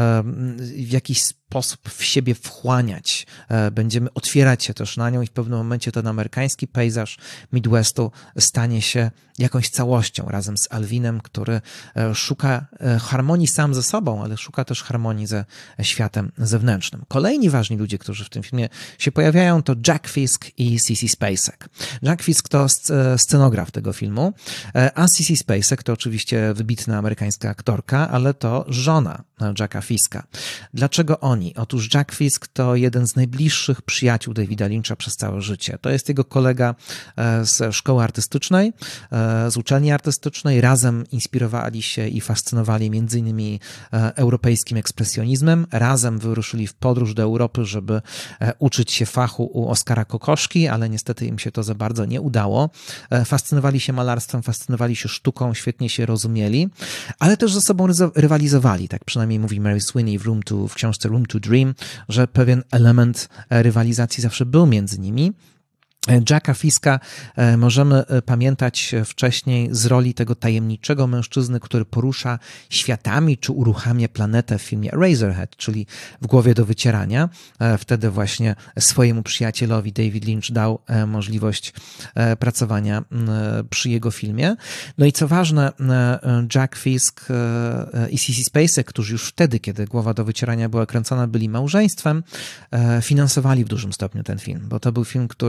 w siebie wchłaniać. Będziemy otwierać się też na nią i w pewnym momencie ten amerykański pejzaż Midwestu stanie się jakąś całością razem z Alvinem, który szuka harmonii sam ze sobą, ale szuka też harmonii ze światem zewnętrznym. Kolejni ważni ludzie, którzy w tym filmie się pojawiają, to Jack Fisk i Sissy Spacek. Jack Fisk to scenograf tego filmu, a Sissy Spacek to oczywiście wybitna amerykańska aktorka, ale to żona Jacka Fiska. Dlaczego oni? Otóż Jack Fisk to jeden z najbliższych przyjaciół Davida Lyncha przez całe życie. To jest jego kolega z szkoły artystycznej, z uczelni artystycznej. Razem inspirowali się i fascynowali między innymi europejskim ekspresjonizmem. Razem wyruszyli w podróż do Europy, żeby uczyć się fachu u Oskara Kokoszki, ale niestety im się to za bardzo nie udało. Fascynowali się malarstwem, fascynowali się sztuką, świetnie się rozumieli, ale też ze sobą rywalizowali. Tak przynajmniej mówi Mary Sweeney w książce Room to Dream, że pewien element rywalizacji zawsze był między nimi. Jacka Fiska możemy pamiętać wcześniej z roli tego tajemniczego mężczyzny, który porusza światami czy uruchamia planetę w filmie Eraserhead, czyli W głowie do wycierania. Wtedy właśnie swojemu przyjacielowi David Lynch dał możliwość pracowania przy jego filmie. No i co ważne, Jack Fisk i Sissy Spacek, którzy już wtedy, kiedy Głowa do wycierania była kręcona, byli małżeństwem, finansowali w dużym stopniu ten film, bo to był film, który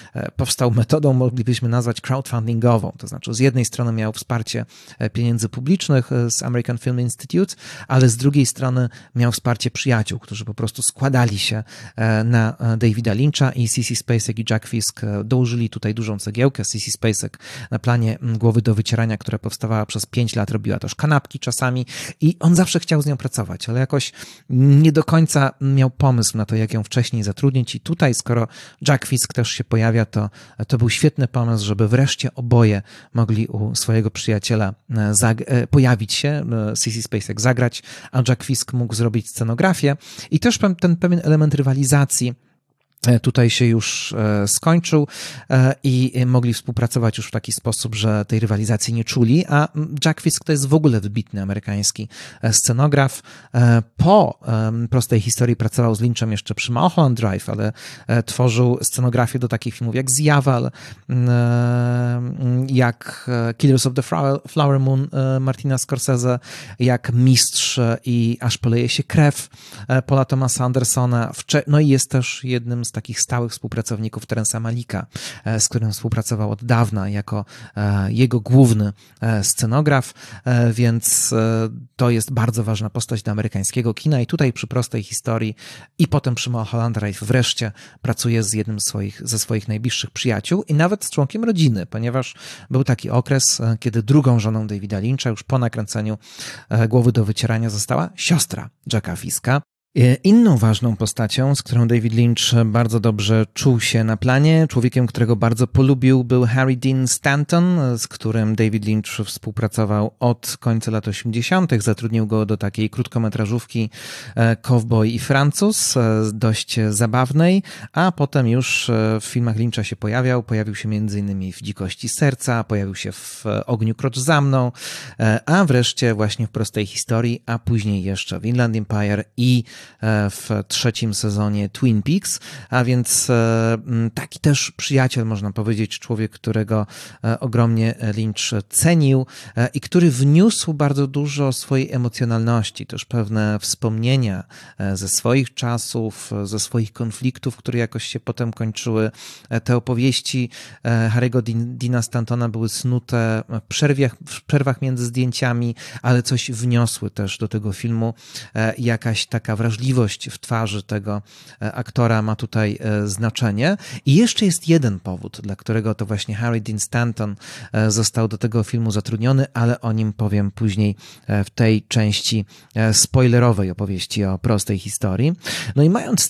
powstał metodą, moglibyśmy nazwać crowdfundingową, to znaczy z jednej strony miał wsparcie pieniędzy publicznych z American Film Institute, ale z drugiej strony miał wsparcie przyjaciół, którzy po prostu składali się na Davida Lyncha i Sissy Spacek i Jack Fisk dołożyli tutaj dużą cegiełkę. Sissy Spacek na planie Głowy do wycierania, która powstawała przez 5 lat, robiła też kanapki czasami i on zawsze chciał z nią pracować, ale jakoś nie do końca miał pomysł na to, jak ją wcześniej zatrudnić i tutaj, skoro Jack Fisk też się pojawia, to był świetny pomysł, żeby wreszcie oboje mogli u swojego przyjaciela pojawić się, Sissy Spacek zagrać, a Jack Fisk mógł zrobić scenografię i też ten pewien element rywalizacji tutaj się już skończył i mogli współpracować już w taki sposób, że tej rywalizacji nie czuli, a Jack Fisk to jest w ogóle wybitny amerykański scenograf. Po Prostej historii pracował z Lynchem jeszcze przy Mulholland Drive, ale tworzył scenografię do takich filmów jak Zjawal, jak Killers of the Flower Moon Martina Scorsese, jak Mistrz i Aż poleje się krew Paula Thomasa Andersona. No i jest też jednym z takich stałych współpracowników Terence'a Malicka, z którym współpracował od dawna jako jego główny scenograf, więc to jest bardzo ważna postać do amerykańskiego kina i tutaj przy Prostej historii i potem przy Mulholland Drive wreszcie pracuje z jednym ze swoich najbliższych przyjaciół i nawet z członkiem rodziny, ponieważ był taki okres, kiedy drugą żoną Davida Lyncha już po nakręceniu Głowy do wycierania została siostra Jacka Fiska. Inną ważną postacią, z którą David Lynch bardzo dobrze czuł się na planie, człowiekiem, którego bardzo polubił, był Harry Dean Stanton, z którym David Lynch współpracował od końca lat 80. Zatrudnił go do takiej krótkometrażówki Cowboy i Francuz, dość zabawnej, a potem już w filmach Lyncha się pojawił się m.in. w Dzikości serca, pojawił się w Ogniu krocz za mną, a wreszcie właśnie w Prostej historii, a później jeszcze w Inland Empire i w 3. sezonie Twin Peaks, a więc taki też przyjaciel, można powiedzieć, człowiek, którego ogromnie Lynch cenił i który wniósł bardzo dużo swojej emocjonalności, też pewne wspomnienia ze swoich czasów, ze swoich konfliktów, które jakoś się potem kończyły. Te opowieści Harry'ego Deana Stantona były snute w przerwach między zdjęciami, ale coś wniosły też do tego filmu, jakaś taka wrażliwość w twarzy tego aktora ma tutaj znaczenie. I jeszcze jest jeden powód, dla którego to właśnie Harry Dean Stanton został do tego filmu zatrudniony, ale o nim powiem później w tej części spoilerowej opowieści o Prostej historii. No i mając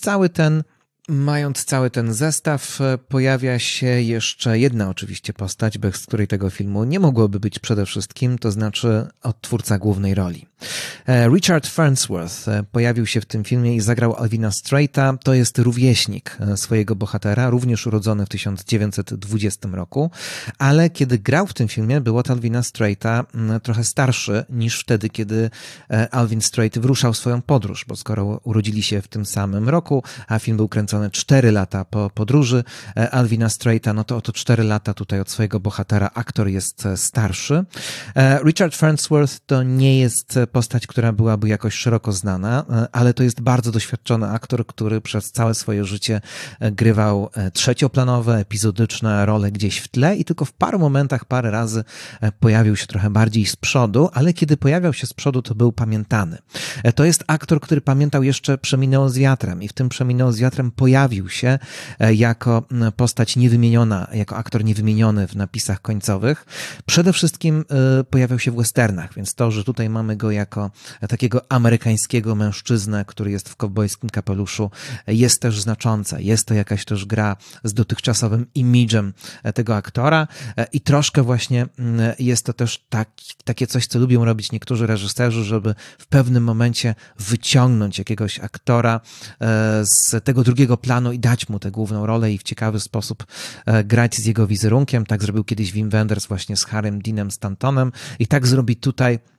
cały ten zestaw, pojawia się jeszcze jedna oczywiście postać, bez której tego filmu nie mogłoby być przede wszystkim, to znaczy odtwórca głównej roli. Richard Farnsworth pojawił się w tym filmie i zagrał Alvina Straita. To jest rówieśnik swojego bohatera, również urodzony w 1920 roku, ale kiedy grał w tym filmie, był od Alvina Straita trochę starszy niż wtedy, kiedy Alvin Straight wyruszał swoją podróż, bo skoro urodzili się w tym samym roku, a film był kręcony 4 lata po podróży Alvina Straita, no to oto 4 lata tutaj od swojego bohatera aktor jest starszy. Richard Farnsworth to nie jest postać, która byłaby jakoś szeroko znana, ale to jest bardzo doświadczony aktor, który przez całe swoje życie grywał trzecioplanowe, epizodyczne role gdzieś w tle i tylko w paru momentach, parę razy pojawił się trochę bardziej z przodu, ale kiedy pojawiał się z przodu, to był pamiętany. To jest aktor, który pamiętał jeszcze Przeminęło z wiatrem i w tym Przeminęło z wiatrem pojawił się jako postać niewymieniona, jako aktor niewymieniony w napisach końcowych. Przede wszystkim pojawiał się w westernach, więc to, że tutaj mamy go jako takiego amerykańskiego mężczyznę, który jest w kowbojskim kapeluszu, jest też znaczące. Jest to jakaś też gra z dotychczasowym imidżem tego aktora i troszkę właśnie jest to też takie coś, co lubią robić niektórzy reżyserzy, żeby w pewnym momencie wyciągnąć jakiegoś aktora z tego drugiego planu i dać mu tę główną rolę i w ciekawy sposób grać z jego wizerunkiem. Tak zrobił kiedyś Wim Wenders właśnie z Harrym Deanem Stantonem i tak zrobi tutaj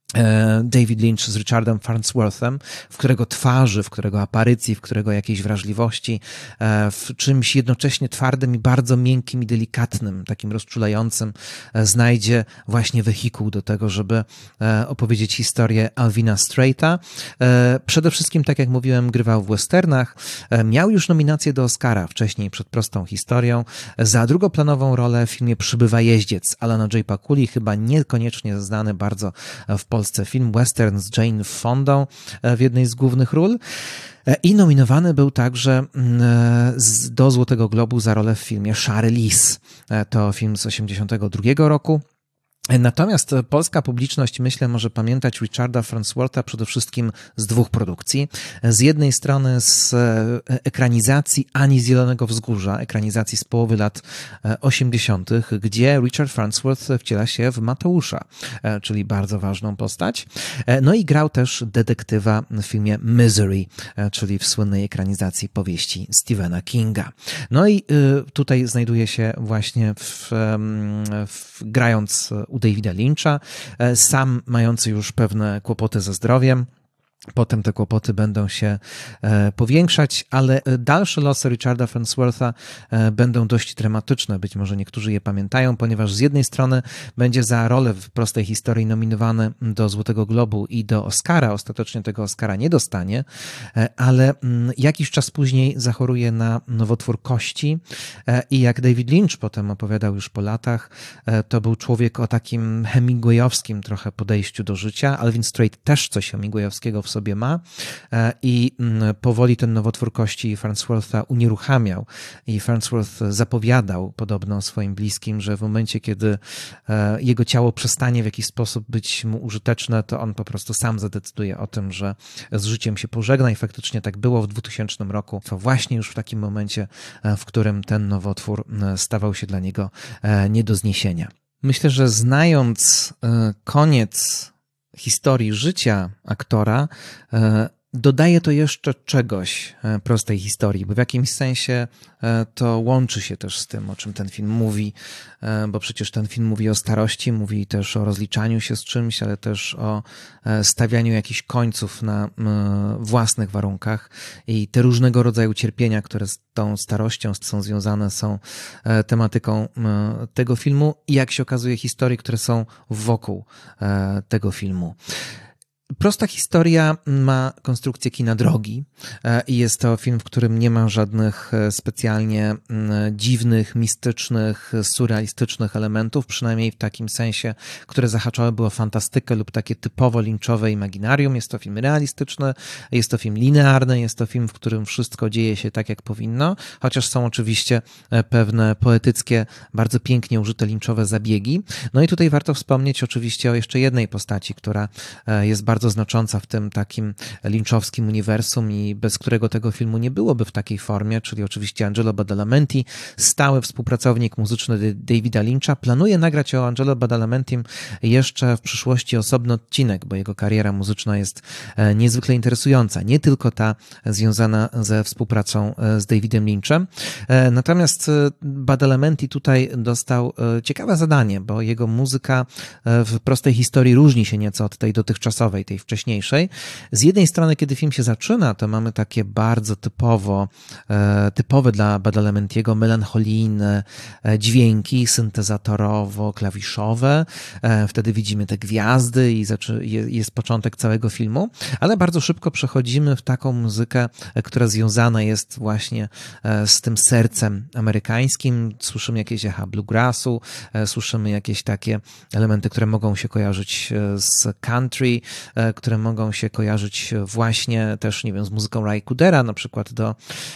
David Lynch z Richardem Farnsworthem, w którego twarzy, w którego aparycji, w którego jakiejś wrażliwości, w czymś jednocześnie twardym i bardzo miękkim i delikatnym, takim rozczulającym, znajdzie właśnie wehikuł do tego, żeby opowiedzieć historię Alvina Straita. Przede wszystkim, tak jak mówiłem, grywał w westernach. Miał już nominację do Oscara wcześniej, przed Prostą historią, za drugoplanową rolę w filmie Przybywa jeździec Alana J. Pakuli, chyba niekoniecznie znany bardzo w Polsce film western z Jane Fondą w jednej z głównych ról. I nominowany był także do Złotego Globu za rolę w filmie Szary Lis. To film z 1982 roku. Natomiast polska publiczność, myślę, może pamiętać Richarda Farnswortha przede wszystkim z dwóch produkcji. Z jednej strony z ekranizacji Ani z Zielonego Wzgórza, ekranizacji z połowy lat 80., gdzie Richard Farnsworth wciela się w Mateusza, czyli bardzo ważną postać. No i grał też detektywa w filmie Misery, czyli w słynnej ekranizacji powieści Stephena Kinga. No i tutaj znajduje się właśnie grając u Davida Lyncha, sam mający już pewne kłopoty ze zdrowiem. Potem te kłopoty będą się powiększać, ale dalsze losy Richarda Farnswortha będą dość dramatyczne. Być może niektórzy je pamiętają, ponieważ z jednej strony będzie za rolę w Prostej historii nominowany do Złotego Globu i do Oscara. Ostatecznie tego Oscara nie dostanie, ale jakiś czas później zachoruje na nowotwór kości i jak David Lynch potem opowiadał już po latach, to był człowiek o takim hemingwayowskim trochę podejściu do życia. Alvin Strait też coś hemingwayowskiego w sobie ma i powoli ten nowotwór kości Farnswortha unieruchamiał i Farnsworth zapowiadał podobno swoim bliskim, że w momencie, kiedy jego ciało przestanie w jakiś sposób być mu użyteczne, to on po prostu sam zadecyduje o tym, że z życiem się pożegna i faktycznie tak było w 2000 roku. To właśnie już w takim momencie, w którym ten nowotwór stawał się dla niego nie do zniesienia. Myślę, że znając koniec historii życia aktora, dodaje to jeszcze czegoś Prostej historii, bo w jakimś sensie to łączy się też z tym, o czym ten film mówi, bo przecież ten film mówi o starości, mówi też o rozliczaniu się z czymś, ale też o stawianiu jakichś końców na własnych warunkach i te różnego rodzaju cierpienia, które z tą starością są związane, są tematyką tego filmu i jak się okazuje historii, które są wokół tego filmu. Prosta historia ma konstrukcję kina drogi i jest to film, w którym nie ma żadnych specjalnie dziwnych, mistycznych, surrealistycznych elementów, przynajmniej w takim sensie, które zahaczałyby o fantastykę lub takie typowo lynchowe imaginarium. Jest to film realistyczny, jest to film linearny, jest to film, w którym wszystko dzieje się tak, jak powinno, chociaż są oczywiście pewne poetyckie, bardzo pięknie użyte lynchowe zabiegi. No i tutaj warto wspomnieć oczywiście o jeszcze jednej postaci, która jest bardzo znacząca w tym takim lynchowskim uniwersum i bez którego tego filmu nie byłoby w takiej formie, czyli oczywiście Angelo Badalamenti, stały współpracownik muzyczny Davida Lyncha. Planuje nagrać o Angelo Badalamentim jeszcze w przyszłości osobny odcinek, bo jego kariera muzyczna jest niezwykle interesująca. Nie tylko ta związana ze współpracą z Davidem Lynchem. Natomiast Badalamenti tutaj dostał ciekawe zadanie, bo jego muzyka w Prostej historii różni się nieco od tej dotychczasowej, tej wcześniejszej. Z jednej strony, kiedy film się zaczyna, to mamy takie bardzo typowe dla Badalamentiego melancholijne dźwięki syntezatorowo-klawiszowe. Wtedy widzimy te gwiazdy i jest początek całego filmu, ale bardzo szybko przechodzimy w taką muzykę, która związana jest właśnie z tym sercem amerykańskim. Słyszymy jakieś echa bluegrassu, słyszymy jakieś takie elementy, które mogą się kojarzyć z country, które mogą się kojarzyć właśnie też, nie wiem, z muzyką Ray Coodera, na przykład do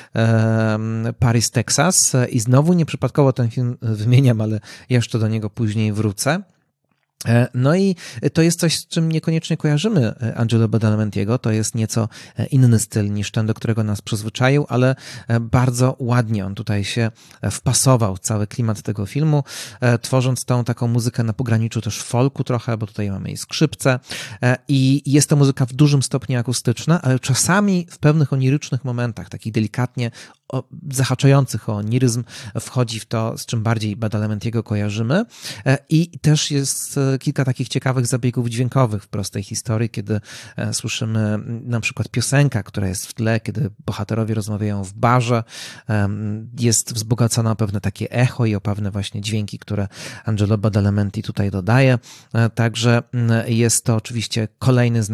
Paris, Texas. I znowu nieprzypadkowo ten film wymieniam, ale jeszcze do niego później wrócę. No i to jest coś, z czym niekoniecznie kojarzymy Angelo Badalamentiego. To jest nieco inny styl niż ten, do którego nas przyzwyczaił, ale bardzo ładnie on tutaj się wpasował w cały klimat tego filmu, tworząc tą taką muzykę na pograniczu też folku trochę, bo tutaj mamy i skrzypce i jest to muzyka w dużym stopniu akustyczna, ale czasami w pewnych onirycznych momentach, takich delikatnie zahaczających o oniryzm wchodzi w to, z czym bardziej Badalamentiego kojarzymy. I też jest kilka takich ciekawych zabiegów dźwiękowych w prostej historii, kiedy słyszymy na przykład piosenka, która jest w tle, kiedy bohaterowie rozmawiają w barze. Jest wzbogacona o pewne takie echo i o pewne właśnie dźwięki, które Angelo Badalamenti tutaj dodaje. Także jest to oczywiście kolejny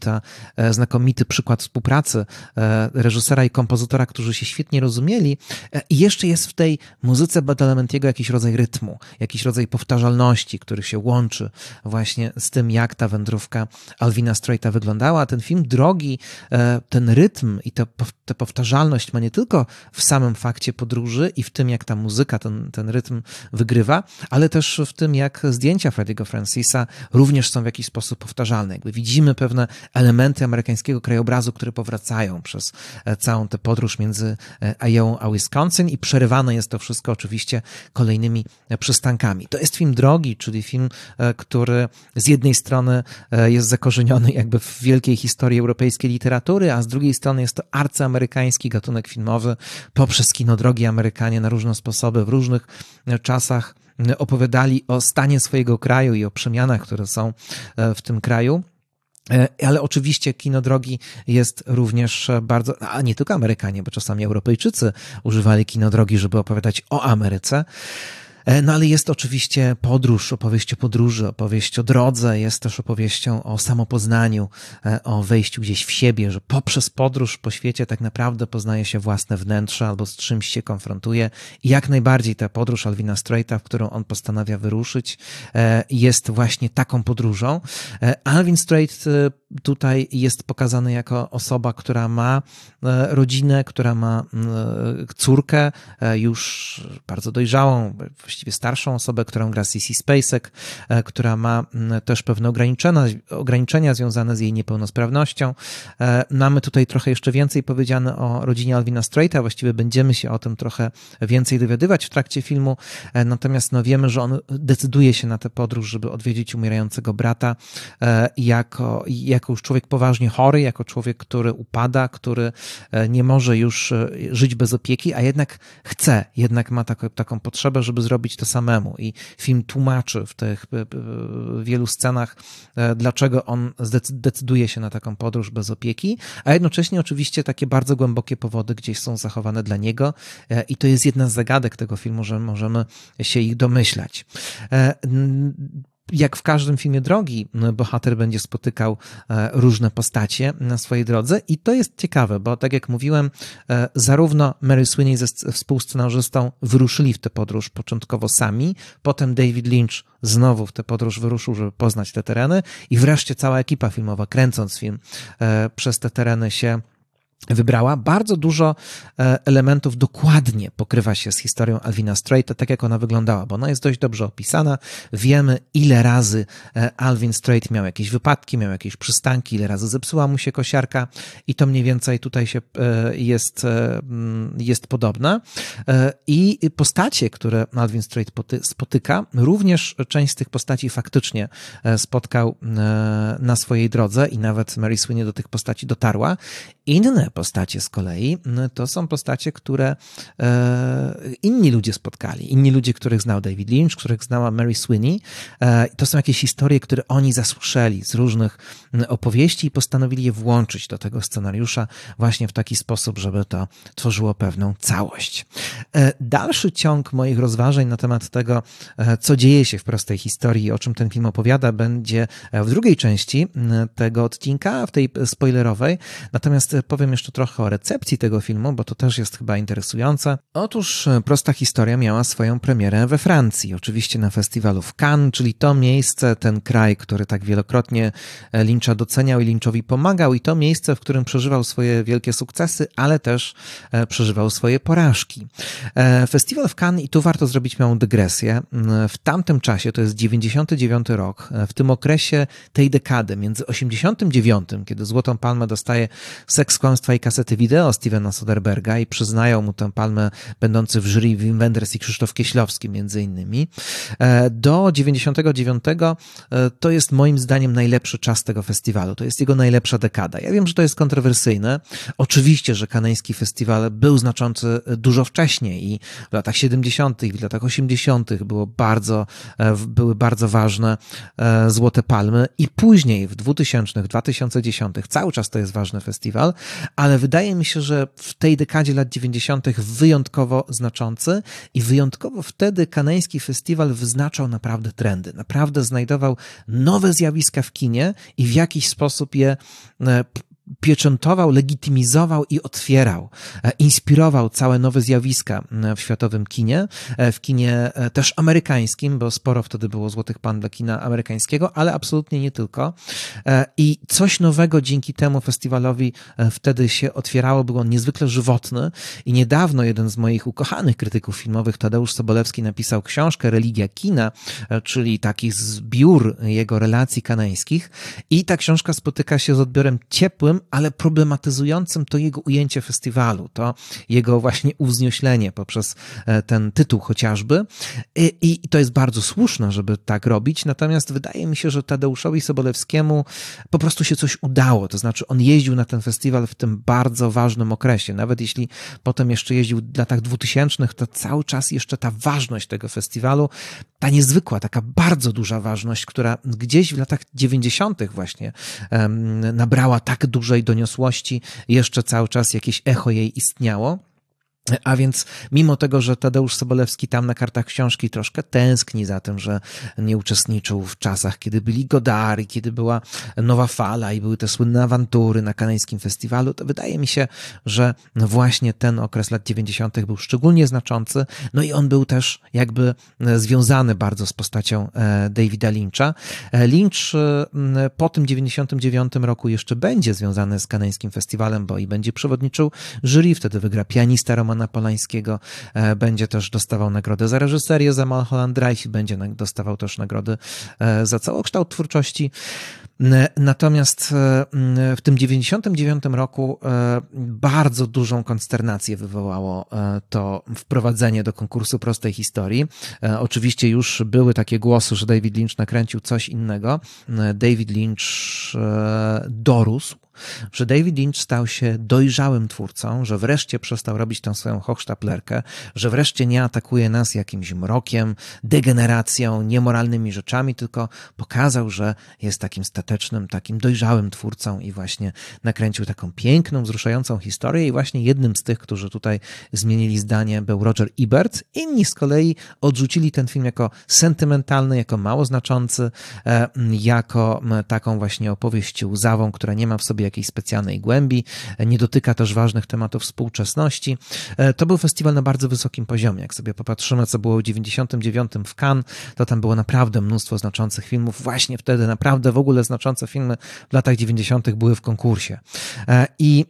znakomity przykład współpracy reżysera i kompozytora, którzy się świetnie rozumieli. I jeszcze jest w tej muzyce Badalamentiego jakiś rodzaj rytmu, jakiś rodzaj powtarzalności, który się łączy właśnie z tym, jak ta wędrówka Alvina Straita wyglądała. Ten film drogi, ten rytm i tę powtarzalność ma nie tylko w samym fakcie podróży i w tym, jak ta muzyka ten rytm wygrywa, ale też w tym, jak zdjęcia Freddiego Francisa również są w jakiś sposób powtarzalne. Jakby widzimy pewne elementy amerykańskiego krajobrazu, które powracają przez całą tę podróż między Iową a Wisconsin i przerywane jest to wszystko oczywiście kolejnymi przystankami. To jest film drogi, czyli film, który z jednej strony jest zakorzeniony jakby w wielkiej historii europejskiej literatury, a z drugiej strony jest to arcyamerykański gatunek filmowy. Poprzez kino drogi Amerykanie na różne sposoby, w różnych czasach opowiadali o stanie swojego kraju i o przemianach, które są w tym kraju. Ale oczywiście kino drogi jest również bardzo, a nie tylko Amerykanie, bo czasami Europejczycy używali kino drogi, żeby opowiadać o Ameryce. No ale jest oczywiście podróż, opowieść o podróży, opowieść o drodze, jest też opowieścią o samopoznaniu, o wejściu gdzieś w siebie, że poprzez podróż po świecie tak naprawdę poznaje się własne wnętrze albo z czymś się konfrontuje. I jak najbardziej ta podróż Alvina Straita, w którą on postanawia wyruszyć, jest właśnie taką podróżą. Alvin Strait tutaj jest pokazany jako osoba, która ma rodzinę, która ma córkę, już bardzo dojrzałą, właściwie starszą osobę, którą gra Sissy Spacek, która ma też pewne ograniczenia związane z jej niepełnosprawnością. Mamy tutaj trochę jeszcze więcej powiedziane o rodzinie Alvina Straita, właściwie będziemy się o tym trochę więcej dowiadywać w trakcie filmu, natomiast wiemy, że on decyduje się na tę podróż, żeby odwiedzić umierającego brata jako już człowiek poważnie chory, jako człowiek, który upada, który nie może już żyć bez opieki, a jednak chce, jednak ma taką potrzebę, żeby zrobić to samemu. I film tłumaczy w tych wielu scenach, dlaczego on decyduje się na taką podróż bez opieki, a jednocześnie oczywiście takie bardzo głębokie powody gdzieś są zachowane dla niego i to jest jedna z zagadek tego filmu, że możemy się ich domyślać. Jak w każdym filmie drogi, bohater będzie spotykał różne postacie na swojej drodze i to jest ciekawe, bo tak jak mówiłem, zarówno Mary Sweeney ze współscenarzystą wyruszyli w tę podróż początkowo sami, potem David Lynch znowu w tę podróż wyruszył, żeby poznać te tereny i wreszcie cała ekipa filmowa, kręcąc film, przez te tereny się wybrała. Bardzo dużo elementów dokładnie pokrywa się z historią Alvina Straita, tak jak ona wyglądała, bo ona jest dość dobrze opisana. Wiemy, ile razy Alvin Strait miał jakieś wypadki, miał jakieś przystanki, ile razy zepsuła mu się kosiarka i to mniej więcej tutaj się jest podobne. I postacie, które Alvin Strait spotyka, również część z tych postaci faktycznie spotkał na swojej drodze i nawet Mary Sweeney do tych postaci dotarła. Inne postacie z kolei to są postacie, które inni ludzie spotkali. Inni ludzie, których znał David Lynch, których znała Mary Sweeney. To są jakieś historie, które oni zasłyszeli z różnych opowieści i postanowili je włączyć do tego scenariusza właśnie w taki sposób, żeby to tworzyło pewną całość. Dalszy ciąg moich rozważań na temat tego, co dzieje się w prostej historii, o czym ten film opowiada, będzie w drugiej części tego odcinka, w tej spoilerowej. Natomiast powiem jeszcze trochę o recepcji tego filmu, bo to też jest chyba interesujące. Otóż Prosta historia miała swoją premierę we Francji, oczywiście na festiwalu w Cannes, czyli to miejsce, ten kraj, który tak wielokrotnie Lyncha doceniał i Lynchowi pomagał i to miejsce, w którym przeżywał swoje wielkie sukcesy, ale też przeżywał swoje porażki. Festiwal w Cannes, i tu warto zrobić małą dygresję, w tamtym czasie, to jest 99 rok, w tym okresie tej dekady, między 89, kiedy Złotą Palmę dostaje Seks, kłamstwa i kasety wideo Stevena Soderberga i przyznają mu tę palmę będący w jury Wim Wenders i Krzysztof Kieślowski między innymi, do 99 to jest moim zdaniem najlepszy czas tego festiwalu, to jest jego najlepsza dekada. Ja wiem, że to jest kontrowersyjne. Oczywiście, że kanański festiwal był znaczący dużo wcześniej i w latach 70. i w latach 80. były bardzo ważne Złote Palmy i później w 2000, 2010 cały czas to jest ważny festiwal, ale wydaje mi się, że w tej dekadzie lat 90. wyjątkowo znaczący i wyjątkowo wtedy kanański festiwal wyznaczał naprawdę trendy, naprawdę znajdował nowe zjawiska w kinie i w jakiś sposób je pieczętował, legitymizował i otwierał, inspirował całe nowe zjawiska w światowym kinie, w kinie też amerykańskim, bo sporo wtedy było Złotych Palm dla kina amerykańskiego, ale absolutnie nie tylko. I coś nowego dzięki temu festiwalowi wtedy się otwierało, był on niezwykle żywotny i niedawno jeden z moich ukochanych krytyków filmowych, Tadeusz Sobolewski, napisał książkę Religia kina, czyli taki zbiór jego relacji kanańskich i ta książka spotyka się z odbiorem ciepłym, ale problematyzującym to jego ujęcie festiwalu, to jego właśnie uwznioślenie poprzez ten tytuł chociażby. I to jest bardzo słuszne, żeby tak robić, natomiast wydaje mi się, że Tadeuszowi Sobolewskiemu po prostu się coś udało, to znaczy on jeździł na ten festiwal w tym bardzo ważnym okresie, nawet jeśli potem jeszcze jeździł w latach 2000, to cały czas jeszcze ta ważność tego festiwalu, ta niezwykła, taka bardzo duża ważność, która gdzieś w latach 90. właśnie nabrała tak dużej doniosłości, jeszcze cały czas jakieś echo jej istniało. A więc mimo tego, że Tadeusz Sobolewski tam na kartach książki troszkę tęskni za tym, że nie uczestniczył w czasach, kiedy byli Godard, kiedy była Nowa Fala i były te słynne awantury na kanańskim festiwalu, to wydaje mi się, że właśnie ten okres lat 90. był szczególnie znaczący, no i on był też jakby związany bardzo z postacią Davida Lyncha. Lynch po tym 99 roku jeszcze będzie związany z kanańskim festiwalem, bo i będzie przewodniczył jury, wtedy wygra Pianista Romana Polańskiego, będzie też dostawał nagrodę za reżyserię za Mulholland Drive i będzie dostawał też nagrody za całokształt twórczości. Natomiast w tym 99 roku bardzo dużą konsternację wywołało to wprowadzenie do konkursu prostej historii. Oczywiście już były takie głosy, że David Lynch nakręcił coś innego. David Lynch dorósł, że David Lynch stał się dojrzałym twórcą, że wreszcie przestał robić tę swoją hochsztaplerkę, że wreszcie nie atakuje nas jakimś mrokiem, degeneracją, niemoralnymi rzeczami, tylko pokazał, że jest takim statecznym, takim dojrzałym twórcą i właśnie nakręcił taką piękną, wzruszającą historię i właśnie jednym z tych, którzy tutaj zmienili zdanie, był Roger Ebert. Inni z kolei odrzucili ten film jako sentymentalny, jako mało znaczący, jako taką właśnie opowieść łzawą, która nie ma w sobie jakiejś specjalnej głębi, nie dotyka też ważnych tematów współczesności. To był festiwal na bardzo wysokim poziomie. Jak sobie popatrzymy, co było w 99 w Cannes, to tam było naprawdę mnóstwo znaczących filmów. Właśnie wtedy naprawdę w ogóle znaczące filmy w latach 90 były w konkursie. I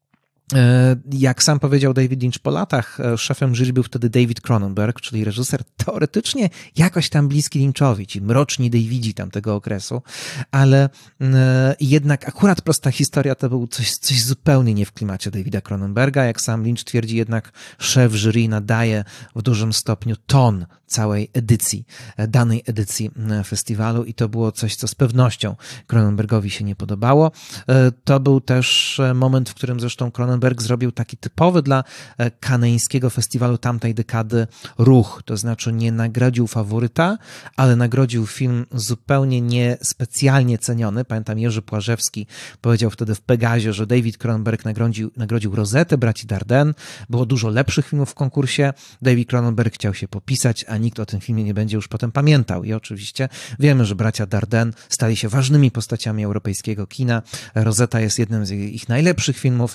jak sam powiedział David Lynch po latach, szefem jury był wtedy David Cronenberg, czyli reżyser teoretycznie jakoś tam bliski Lynchowi, ci mroczni Davidzi tamtego okresu, ale jednak akurat prosta historia to był coś zupełnie nie w klimacie Davida Cronenberga. Jak sam Lynch twierdzi, jednak szef jury nadaje w dużym stopniu ton całej edycji, danej edycji festiwalu i to było coś, co z pewnością Cronenbergowi się nie podobało. To był też moment, w którym zresztą Cronenberg zrobił taki typowy dla kanańskiego festiwalu tamtej dekady ruch, to znaczy nie nagrodził faworyta, ale nagrodził film zupełnie niespecjalnie ceniony. Pamiętam, Jerzy Płażewski powiedział wtedy w Pegazie, że David Cronenberg nagrodził Rozetę braci Dardenne. Było dużo lepszych filmów w konkursie. David Cronenberg chciał się popisać, a nikt o tym filmie nie będzie już potem pamiętał. I oczywiście wiemy, że bracia Dardenne stali się ważnymi postaciami europejskiego kina. Rozeta jest jednym z ich najlepszych filmów i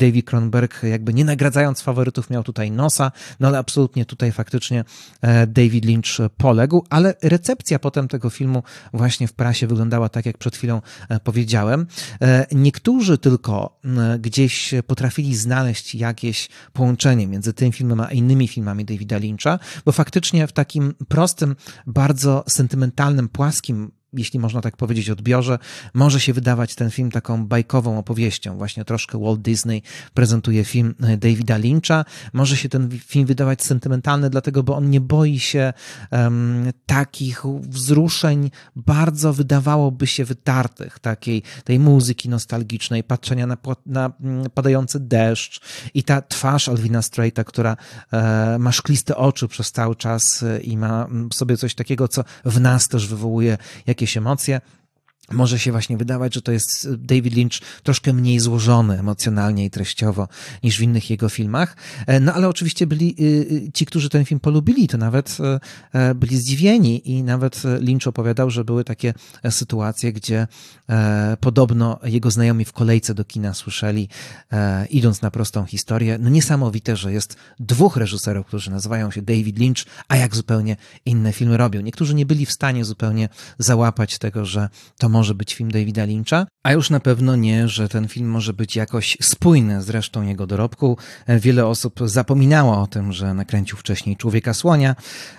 David Cronenberg jakby nie nagradzając faworytów miał tutaj nosa, no ale absolutnie tutaj faktycznie David Lynch poległ, ale recepcja potem tego filmu właśnie w prasie wyglądała tak, jak przed chwilą powiedziałem. Niektórzy tylko gdzieś potrafili znaleźć jakieś połączenie między tym filmem a innymi filmami Davida Lyncha, bo faktycznie w takim prostym, bardzo sentymentalnym, płaskim, jeśli można tak powiedzieć, odbiorze, może się wydawać ten film taką bajkową opowieścią. Właśnie troszkę Walt Disney prezentuje film Davida Lyncha. Może się ten film wydawać sentymentalny, dlatego, bo on nie boi się takich wzruszeń bardzo, wydawałoby się, wytartych, tej muzyki nostalgicznej, patrzenia na padający deszcz i ta twarz Alvina Straita, która ma szkliste oczy przez cały czas i ma sobie coś takiego, co w nas też wywołuje jakieś emocje. Może się właśnie wydawać, że to jest David Lynch troszkę mniej złożony emocjonalnie i treściowo niż w innych jego filmach. No ale oczywiście byli ci, którzy ten film polubili, to nawet byli zdziwieni i nawet Lynch opowiadał, że były takie sytuacje, gdzie podobno jego znajomi w kolejce do kina słyszeli, idąc na prostą historię, no niesamowite, że jest dwóch reżyserów, którzy nazywają się David Lynch, a jak zupełnie inne filmy robią. Niektórzy nie byli w stanie zupełnie załapać tego, że to może być film Davida Lyncha, a już na pewno nie, że ten film może być jakoś spójny z resztą jego dorobku. Wiele osób zapominało o tym, że nakręcił wcześniej Człowieka Słonia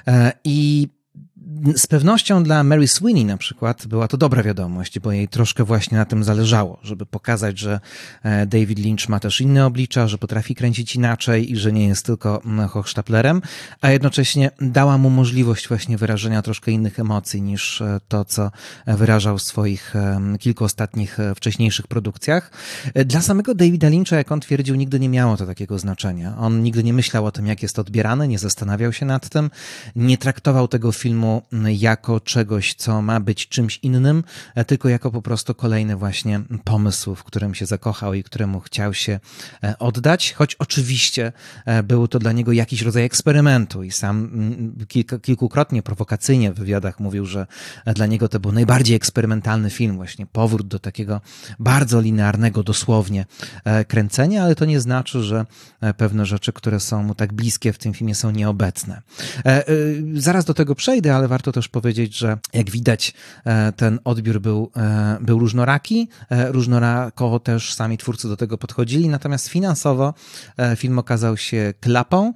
i z pewnością dla Mary Sweeney na przykład była to dobra wiadomość, bo jej troszkę właśnie na tym zależało, żeby pokazać, że David Lynch ma też inne oblicza, że potrafi kręcić inaczej i że nie jest tylko hochsztaplerem, a jednocześnie dała mu możliwość właśnie wyrażenia troszkę innych emocji niż to, co wyrażał w swoich kilku ostatnich wcześniejszych produkcjach. Dla samego Davida Lyncha, jak on twierdził, nigdy nie miało to takiego znaczenia. On nigdy nie myślał o tym, jak jest odbierane, nie zastanawiał się nad tym, nie traktował tego filmu jako czegoś, co ma być czymś innym, tylko jako po prostu kolejny właśnie pomysł, w którym się zakochał i któremu chciał się oddać, choć oczywiście był to dla niego jakiś rodzaj eksperymentu i sam kilkukrotnie prowokacyjnie w wywiadach mówił, że dla niego to był najbardziej eksperymentalny film, właśnie powrót do takiego bardzo linearnego dosłownie kręcenia, ale to nie znaczy, że pewne rzeczy, które są mu tak bliskie w tym filmie, są nieobecne. Zaraz do tego przejdę, ale warto też powiedzieć, że jak widać ten odbiór był różnoraki, różnorakowo też sami twórcy do tego podchodzili, natomiast finansowo film okazał się klapą,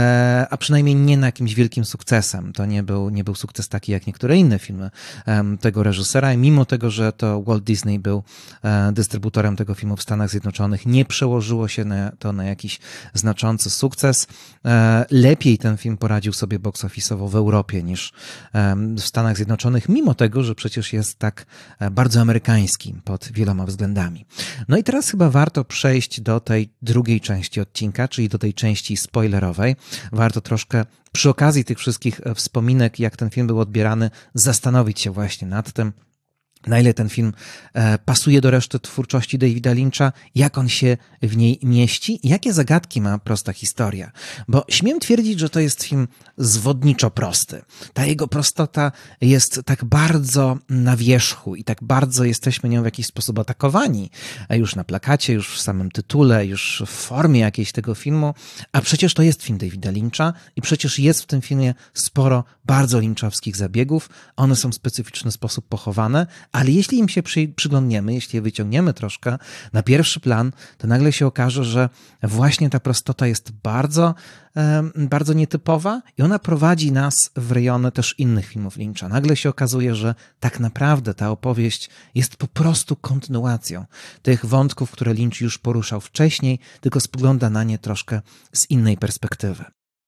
a przynajmniej nie na jakimś wielkim sukcesem. To nie był sukces taki jak niektóre inne filmy tego reżysera i mimo tego, że to Walt Disney był dystrybutorem tego filmu w Stanach Zjednoczonych, nie przełożyło się to na jakiś znaczący sukces. Lepiej ten film poradził sobie box office'owo w Europie niż w Stanach Zjednoczonych, mimo tego, że przecież jest tak bardzo amerykański pod wieloma względami. No i teraz chyba warto przejść do tej drugiej części odcinka, czyli do tej części spoilerowej. Warto troszkę przy okazji tych wszystkich wspominek, jak ten film był odbierany, zastanowić się właśnie nad tym, na ile ten film pasuje do reszty twórczości Davida Lyncha, jak on się w niej mieści, jakie zagadki ma prosta historia. Bo śmiem twierdzić, że to jest film zwodniczo prosty. Ta jego prostota jest tak bardzo na wierzchu i tak bardzo jesteśmy nią w jakiś sposób atakowani, już na plakacie, już w samym tytule, już w formie jakiejś tego filmu, a przecież to jest film Davida Lyncha i przecież jest w tym filmie sporo bardzo lynchowskich zabiegów. One są w specyficzny sposób pochowane, ale jeśli im się przyglądniemy, jeśli je wyciągniemy troszkę na pierwszy plan, to nagle się okaże, że właśnie ta prostota jest bardzo, bardzo nietypowa i ona prowadzi nas w rejony też innych filmów Lyncha. Nagle się okazuje, że tak naprawdę ta opowieść jest po prostu kontynuacją tych wątków, które Lynch już poruszał wcześniej, tylko spogląda na nie troszkę z innej perspektywy.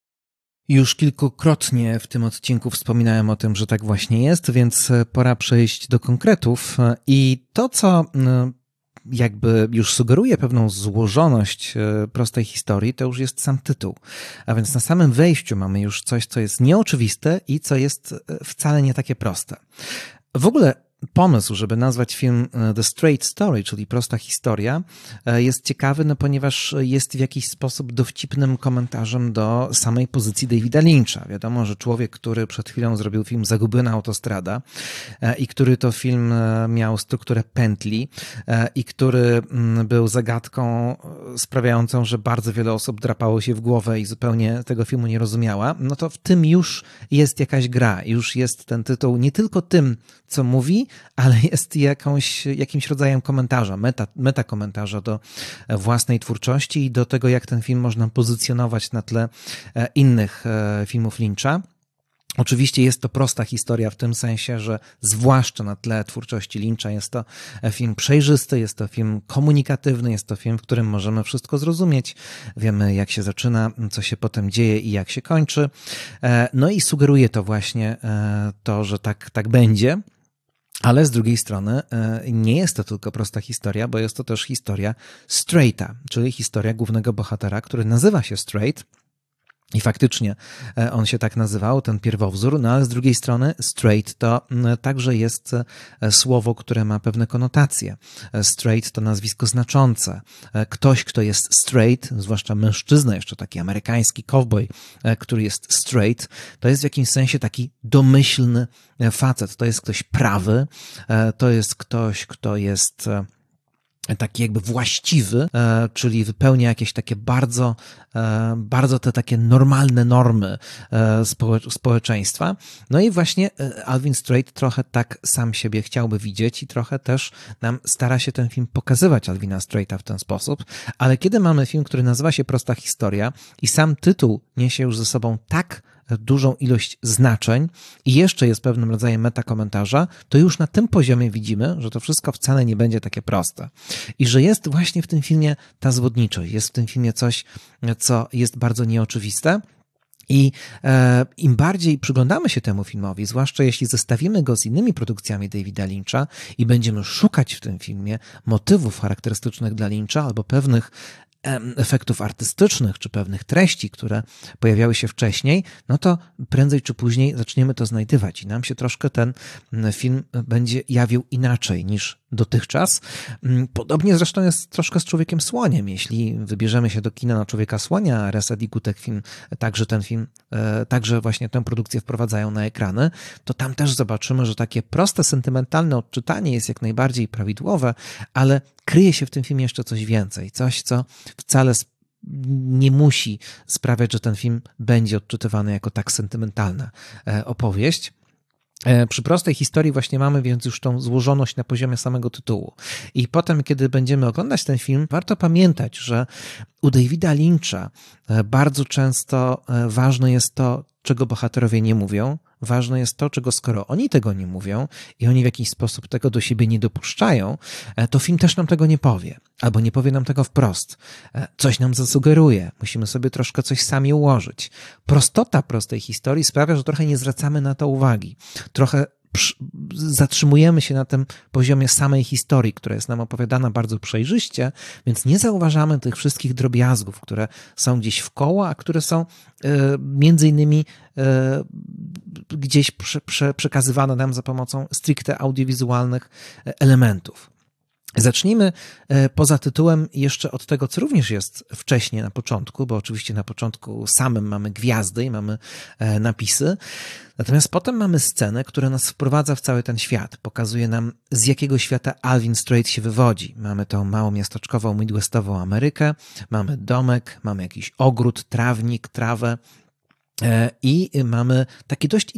Już kilkukrotnie w tym odcinku wspominałem o tym, że tak właśnie jest, więc pora przejść do konkretów i to, co jakby już sugeruje pewną złożoność prostej historii, to już jest sam tytuł. A więc na samym wejściu mamy już coś, co jest nieoczywiste i co jest wcale nie takie proste. W ogóle pomysł, żeby nazwać film The Straight Story, czyli prosta historia, jest ciekawy, no ponieważ jest w jakiś sposób dowcipnym komentarzem do samej pozycji Davida Lyncha. Wiadomo, że człowiek, który przed chwilą zrobił film Zagubiona autostrada i który to film miał strukturę pętli i który był zagadką sprawiającą, że bardzo wiele osób drapało się w głowę i zupełnie tego filmu nie rozumiała, no to w tym już jest jakaś gra, już jest ten tytuł nie tylko tym, co mówi, ale jest jakimś rodzajem komentarza, metakomentarza do własnej twórczości i do tego, jak ten film można pozycjonować na tle innych filmów Lyncha. Oczywiście jest to prosta historia w tym sensie, że zwłaszcza na tle twórczości Lyncha jest to film przejrzysty, jest to film komunikatywny, jest to film, w którym możemy wszystko zrozumieć. Wiemy, jak się zaczyna, co się potem dzieje i jak się kończy. No i sugeruje to właśnie to, że tak będzie. Ale z drugiej strony nie jest to tylko prosta historia, bo jest to też historia straighta, czyli historia głównego bohatera, który nazywa się Straight. I faktycznie on się tak nazywał, ten pierwowzór, no ale z drugiej strony straight to także jest słowo, które ma pewne konotacje. Straight to nazwisko znaczące. Ktoś, kto jest straight, zwłaszcza mężczyzna, jeszcze taki amerykański cowboy, który jest straight, to jest w jakimś sensie taki domyślny facet. To jest ktoś prawy, to jest ktoś, kto jest taki jakby właściwy, czyli wypełnia jakieś takie bardzo te takie normalne normy społeczeństwa. No i właśnie Alvin Straight trochę tak sam siebie chciałby widzieć i trochę też nam stara się ten film pokazywać, Alvina Straighta, w ten sposób. Ale kiedy mamy film, który nazywa się Prosta historia i sam tytuł niesie już ze sobą tak dużą ilość znaczeń i jeszcze jest pewnym rodzajem metakomentarza, to już na tym poziomie widzimy, że to wszystko wcale nie będzie takie proste. I że jest właśnie w tym filmie ta zwodniczość, jest w tym filmie coś, co jest bardzo nieoczywiste. I im bardziej przyglądamy się temu filmowi, zwłaszcza jeśli zestawimy go z innymi produkcjami Davida Lyncha i będziemy szukać w tym filmie motywów charakterystycznych dla Lyncha albo pewnych efektów artystycznych, czy pewnych treści, które pojawiały się wcześniej, no to prędzej czy później zaczniemy to znajdywać i nam się troszkę ten film będzie jawił inaczej niż dotychczas. Podobnie zresztą jest troszkę z Człowiekiem Słoniem. Jeśli wybierzemy się do kina na Człowieka Słonia, Resed i Gutek film, także właśnie tę produkcję wprowadzają na ekrany, to tam też zobaczymy, że takie proste, sentymentalne odczytanie jest jak najbardziej prawidłowe, ale kryje się w tym filmie jeszcze coś więcej. Coś, co wcale nie musi sprawiać, że ten film będzie odczytywany jako tak sentymentalna opowieść. Przy prostej historii właśnie mamy więc już tą złożoność na poziomie samego tytułu. I potem, kiedy będziemy oglądać ten film, warto pamiętać, że u Davida Lyncha bardzo często ważne jest to, czego bohaterowie nie mówią. Ważne jest to, czego skoro oni tego nie mówią i oni w jakiś sposób tego do siebie nie dopuszczają, to film też nam tego nie powie. Albo nie powie nam tego wprost. Coś nam zasugeruje. Musimy sobie troszkę coś sami ułożyć. Prostota prostej historii sprawia, że trochę nie zwracamy na to uwagi. Trochę zatrzymujemy się na tym poziomie samej historii, która jest nam opowiadana bardzo przejrzyście, więc nie zauważamy tych wszystkich drobiazgów, które są gdzieś w koło, a które są między innymi gdzieś przekazywane nam za pomocą stricte audiowizualnych elementów. Zacznijmy poza tytułem jeszcze od tego, co również jest wcześniej na początku, bo oczywiście na początku samym mamy gwiazdy i mamy napisy, natomiast potem mamy scenę, która nas wprowadza w cały ten świat, pokazuje nam, z jakiego świata Alvin Straight się wywodzi. Mamy tą małomiasteczkową, midwestową Amerykę, mamy domek, mamy jakiś ogród, trawnik, trawę, i mamy taki dość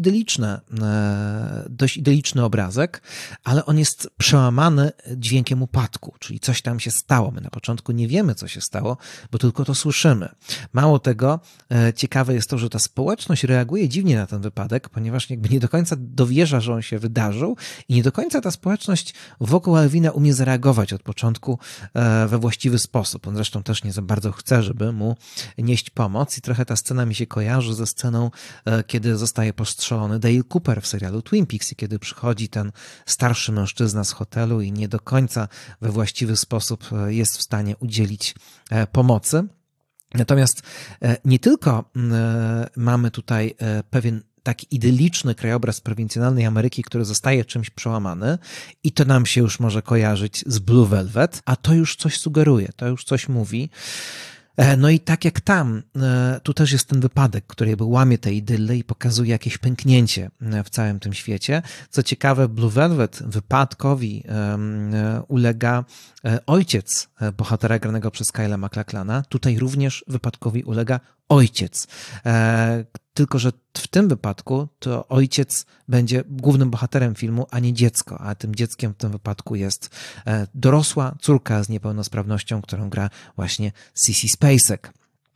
idyliczny obrazek, ale on jest przełamany dźwiękiem upadku, czyli coś tam się stało. My na początku nie wiemy, co się stało, bo tylko to słyszymy. Mało tego, ciekawe jest to, że ta społeczność reaguje dziwnie na ten wypadek, ponieważ jakby nie do końca dowierza, że on się wydarzył i nie do końca ta społeczność wokół Alvina umie zareagować od początku we właściwy sposób. On zresztą też nie za bardzo chce, żeby mu nieść pomoc i trochę ta scena mi się kojarzy ze sceną, kiedy zostaje postrzelony Dale Cooper w serialu Twin Peaks i kiedy przychodzi ten starszy mężczyzna z hotelu i nie do końca we właściwy sposób jest w stanie udzielić pomocy. Natomiast nie tylko mamy tutaj pewien taki idyliczny krajobraz prowincjonalnej Ameryki, który zostaje czymś przełamany i to nam się już może kojarzyć z Blue Velvet, a to już coś sugeruje, to już coś mówi. No i tak jak tam, tu też jest ten wypadek, który jakby łamie te idylle i pokazuje jakieś pęknięcie w całym tym świecie. Co ciekawe, Blue Velvet wypadkowi ulega ojciec bohatera granego przez Kyla MacLachlana. Tutaj również wypadkowi ulega ojciec. Tylko że w tym wypadku to ojciec będzie głównym bohaterem filmu, a nie dziecko, a tym dzieckiem w tym wypadku jest dorosła córka z niepełnosprawnością, którą gra właśnie Sissy Spacek.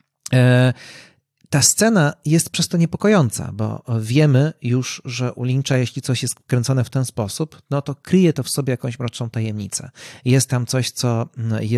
Ta scena jest przez to niepokojąca, bo wiemy już, że u Lyncha, jeśli coś jest kręcone w ten sposób, no to kryje to w sobie jakąś mroczną tajemnicę. Jest tam coś, co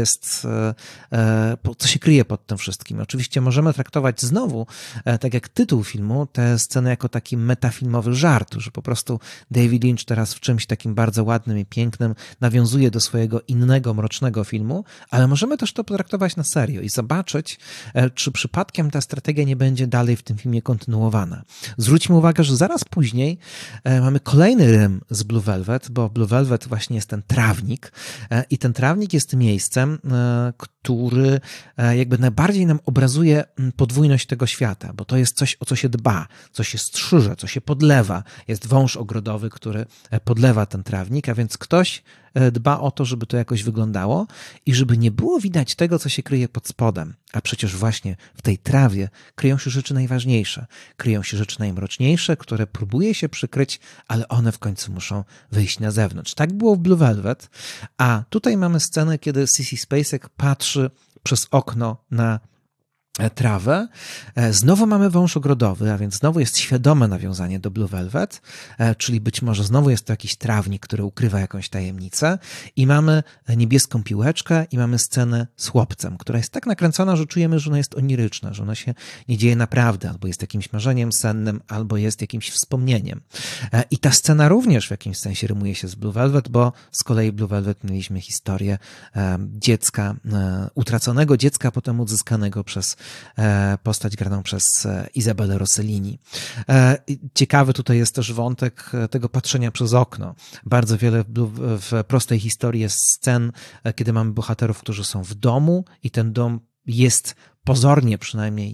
się kryje pod tym wszystkim. Oczywiście możemy traktować znowu, tak jak tytuł filmu, tę scenę jako taki metafilmowy żart, że po prostu David Lynch teraz w czymś takim bardzo ładnym i pięknym nawiązuje do swojego innego, mrocznego filmu, ale możemy też to potraktować na serio i zobaczyć, czy przypadkiem ta strategia nie będzie dalej w tym filmie kontynuowana. Zwróćmy uwagę, że zaraz później mamy kolejny rym z Blue Velvet, bo Blue Velvet właśnie jest ten trawnik i ten trawnik jest miejscem, który jakby najbardziej nam obrazuje podwójność tego świata, bo to jest coś, o co się dba, co się strzyże, co się podlewa. Jest wąż ogrodowy, który podlewa ten trawnik, a więc ktoś dba o to, żeby to jakoś wyglądało i żeby nie było widać tego, co się kryje pod spodem. A przecież właśnie w tej trawie kryją się rzeczy najważniejsze. Kryją się rzeczy najmroczniejsze, które próbuje się przykryć, ale one w końcu muszą wyjść na zewnątrz. Tak było w Blue Velvet, a tutaj mamy scenę, kiedy Sissy Spacek patrzy przez okno na trawę. Znowu mamy wąż ogrodowy, a więc znowu jest świadome nawiązanie do Blue Velvet, czyli być może znowu jest to jakiś trawnik, który ukrywa jakąś tajemnicę i mamy niebieską piłeczkę i mamy scenę z chłopcem, która jest tak nakręcona, że czujemy, że ona jest oniryczna, że ona się nie dzieje naprawdę, albo jest jakimś marzeniem sennym, albo jest jakimś wspomnieniem. I ta scena również w jakimś sensie rymuje się z Blue Velvet, bo z kolei Blue Velvet mieliśmy historię dziecka, utraconego dziecka, potem odzyskanego przez postać graną przez Isabellę Rossellini. Ciekawy tutaj jest też wątek tego patrzenia przez okno. Bardzo wiele w prostej historii jest scen, kiedy mamy bohaterów, którzy są w domu i ten dom jest pozornie przynajmniej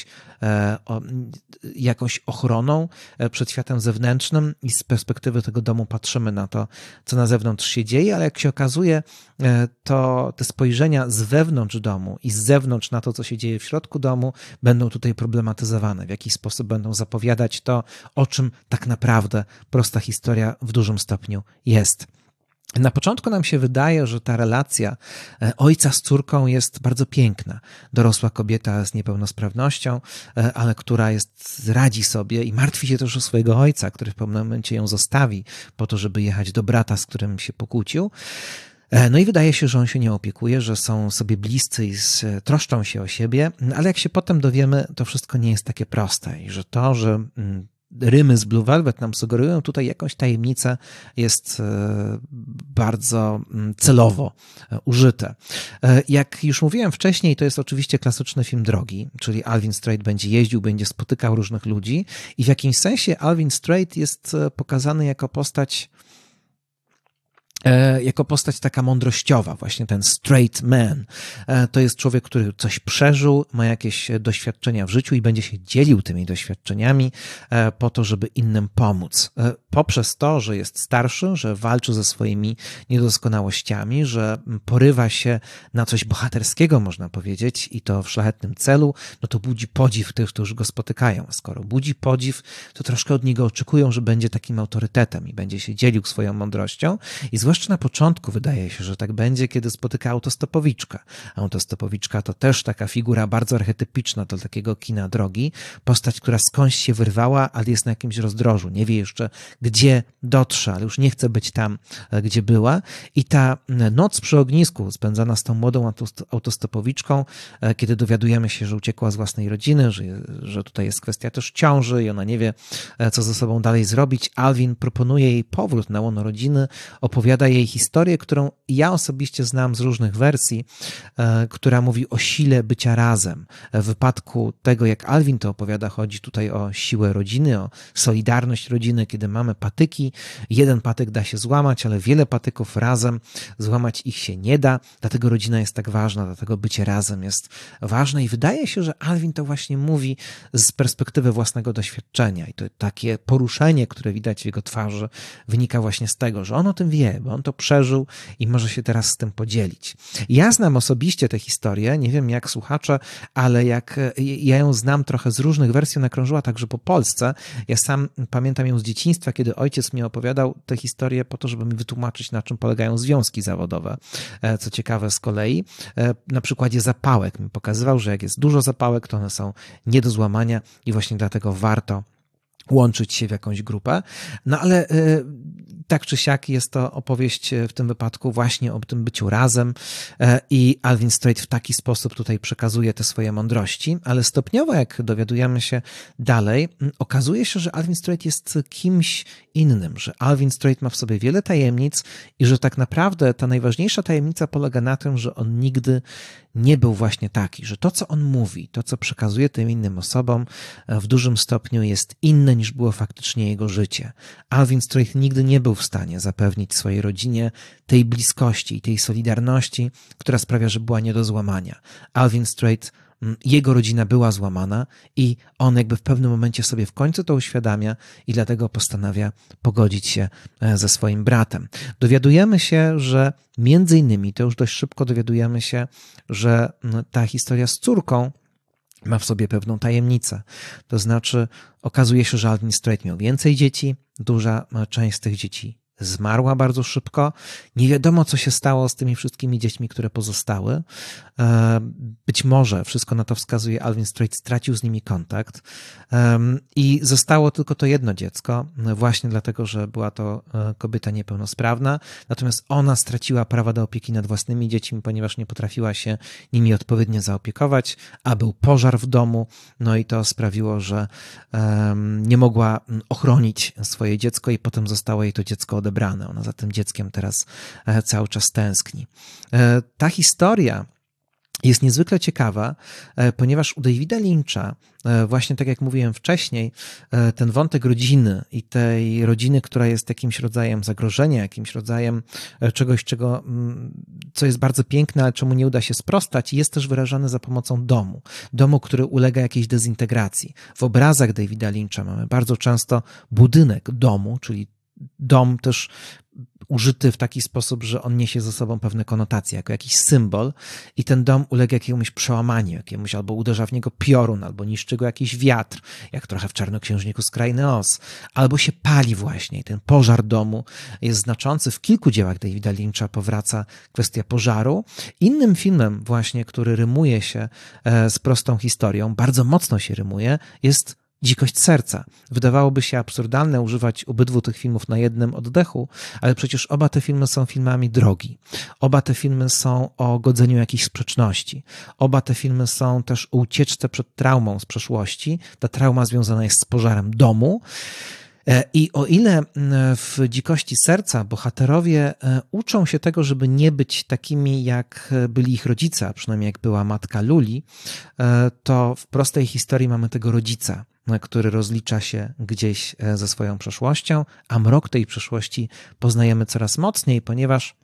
jakąś ochroną przed światem zewnętrznym i z perspektywy tego domu patrzymy na to, co na zewnątrz się dzieje, ale jak się okazuje, to te spojrzenia z wewnątrz domu i z zewnątrz na to, co się dzieje w środku domu, będą tutaj problematyzowane, w jakiś sposób będą zapowiadać to, o czym tak naprawdę prosta historia w dużym stopniu jest. Na początku nam się wydaje, że ta relacja ojca z córką jest bardzo piękna. Dorosła kobieta z niepełnosprawnością, ale która radzi sobie i martwi się też o swojego ojca, który w pewnym momencie ją zostawi po to, żeby jechać do brata, z którym się pokłócił. No i wydaje się, że on się nie opiekuje, że są sobie bliscy i troszczą się o siebie, ale jak się potem dowiemy, to wszystko nie jest takie proste i że to, że rymy z Blue Velvet nam sugerują tutaj jakąś tajemnicę, jest bardzo celowo użyte. Jak już mówiłem wcześniej, to jest oczywiście klasyczny film drogi, czyli Alvin Strait będzie jeździł, będzie spotykał różnych ludzi i w jakimś sensie Alvin Strait jest pokazany jako postać taka mądrościowa, właśnie ten straight man. To jest człowiek, który coś przeżył, ma jakieś doświadczenia w życiu i będzie się dzielił tymi doświadczeniami po to, żeby innym pomóc. Poprzez to, że jest starszy, że walczy ze swoimi niedoskonałościami, że porywa się na coś bohaterskiego, można powiedzieć, i to w szlachetnym celu, no to budzi podziw tych, którzy go spotykają. A skoro budzi podziw, to troszkę od niego oczekują, że będzie takim autorytetem i będzie się dzielił swoją mądrością i zwłaszcza na początku wydaje się, że tak będzie, kiedy spotyka autostopowiczkę. Autostopowiczka to też taka figura bardzo archetypiczna do takiego kina drogi. Postać, która skądś się wyrwała, ale jest na jakimś rozdrożu. Nie wie jeszcze, gdzie dotrze, ale już nie chce być tam, gdzie była. I ta noc przy ognisku spędzana z tą młodą autostopowiczką, kiedy dowiadujemy się, że uciekła z własnej rodziny, że tutaj jest kwestia też ciąży i ona nie wie, co ze sobą dalej zrobić. Alvin proponuje jej powrót na łono rodziny, opowiada opowiada jej historię, którą ja osobiście znam z różnych wersji, która mówi o sile bycia razem. W wypadku tego, jak Alvin to opowiada, chodzi tutaj o siłę rodziny, o solidarność rodziny, kiedy mamy patyki. Jeden patyk da się złamać, ale wiele patyków razem złamać ich się nie da, dlatego rodzina jest tak ważna, dlatego bycie razem jest ważne i wydaje się, że Alvin to właśnie mówi z perspektywy własnego doświadczenia i to takie poruszenie, które widać w jego twarzy, wynika właśnie z tego, że on o tym wie, bo on to przeżył i może się teraz z tym podzielić. Ja znam osobiście tę historię, nie wiem jak słuchacze, ale jak ja ją znam trochę z różnych wersji, ona krążyła także po Polsce. Ja sam pamiętam ją z dzieciństwa, kiedy ojciec mi opowiadał tę historię po to, żeby mi wytłumaczyć, na czym polegają związki zawodowe. Co ciekawe z kolei, na przykładzie zapałek mi pokazywał, że jak jest dużo zapałek, to one są nie do złamania i właśnie dlatego warto łączyć się w jakąś grupę. No ale tak czy siak jest to opowieść w tym wypadku właśnie o tym byciu razem i Alvin Strait w taki sposób tutaj przekazuje te swoje mądrości, ale stopniowo jak dowiadujemy się dalej, okazuje się, że Alvin Strait jest kimś innym, że Alvin Strait ma w sobie wiele tajemnic i że tak naprawdę ta najważniejsza tajemnica polega na tym, że on nigdy nie był właśnie taki, że to, co on mówi, to, co przekazuje tym innym osobom, w dużym stopniu jest inne niż było faktycznie jego życie. Alvin Strait nigdy nie był w stanie zapewnić swojej rodzinie tej bliskości i tej solidarności, która sprawia, że była nie do złamania. Alvin Strait, jego rodzina była złamana i on jakby w pewnym momencie sobie w końcu to uświadamia i dlatego postanawia pogodzić się ze swoim bratem. Dowiadujemy się, że między innymi, to już dość szybko dowiadujemy się, że ta historia z córką ma w sobie pewną tajemnicę. To znaczy okazuje się, że Alvin Strait miał więcej dzieci, duża część z tych dzieci zmarła bardzo szybko. Nie wiadomo, co się stało z tymi wszystkimi dziećmi, które pozostały. Być może, wszystko na to wskazuje, Alvin Strait stracił z nimi kontakt i zostało tylko to jedno dziecko, właśnie dlatego, że była to kobieta niepełnosprawna. Natomiast ona straciła prawa do opieki nad własnymi dziećmi, ponieważ nie potrafiła się nimi odpowiednio zaopiekować, a był pożar w domu, no i to sprawiło, że nie mogła ochronić swoje dziecko i potem zostało jej to dziecko odebrane. Ona za tym dzieckiem teraz cały czas tęskni. Ta historia jest niezwykle ciekawa, ponieważ u Davida Lyncha, właśnie tak jak mówiłem wcześniej, ten wątek rodziny i tej rodziny, która jest jakimś rodzajem zagrożenia, jakimś rodzajem czegoś, co jest bardzo piękne, ale czemu nie uda się sprostać, jest też wyrażany za pomocą domu. Domu, który ulega jakiejś dezintegracji. W obrazach Davida Lyncha mamy bardzo często budynek domu, czyli dom też użyty w taki sposób, że on niesie ze sobą pewne konotacje, jako jakiś symbol i ten dom ulega jakiemuś przełamaniu, jakiemuś albo uderza w niego piorun, albo niszczy go jakiś wiatr, jak trochę w Czarnoksiężniku z Krainy Oz, albo się pali właśnie i ten pożar domu jest znaczący. W kilku dziełach Davida Lyncha powraca kwestia pożaru. Innym filmem właśnie, który rymuje się z prostą historią, bardzo mocno się rymuje, jest Dzikość serca. Wydawałoby się absurdalne używać obydwu tych filmów na jednym oddechu, ale przecież oba te filmy są filmami drogi. Oba te filmy są o godzeniu jakichś sprzeczności. Oba te filmy są też o ucieczce przed traumą z przeszłości. Ta trauma związana jest z pożarem domu. I o ile w Dzikości serca bohaterowie uczą się tego, żeby nie być takimi, jak byli ich rodzice, a przynajmniej jak była matka Luli, to w prostej historii mamy tego rodzica, który rozlicza się gdzieś ze swoją przeszłością, a mrok tej przeszłości poznajemy coraz mocniej, ponieważ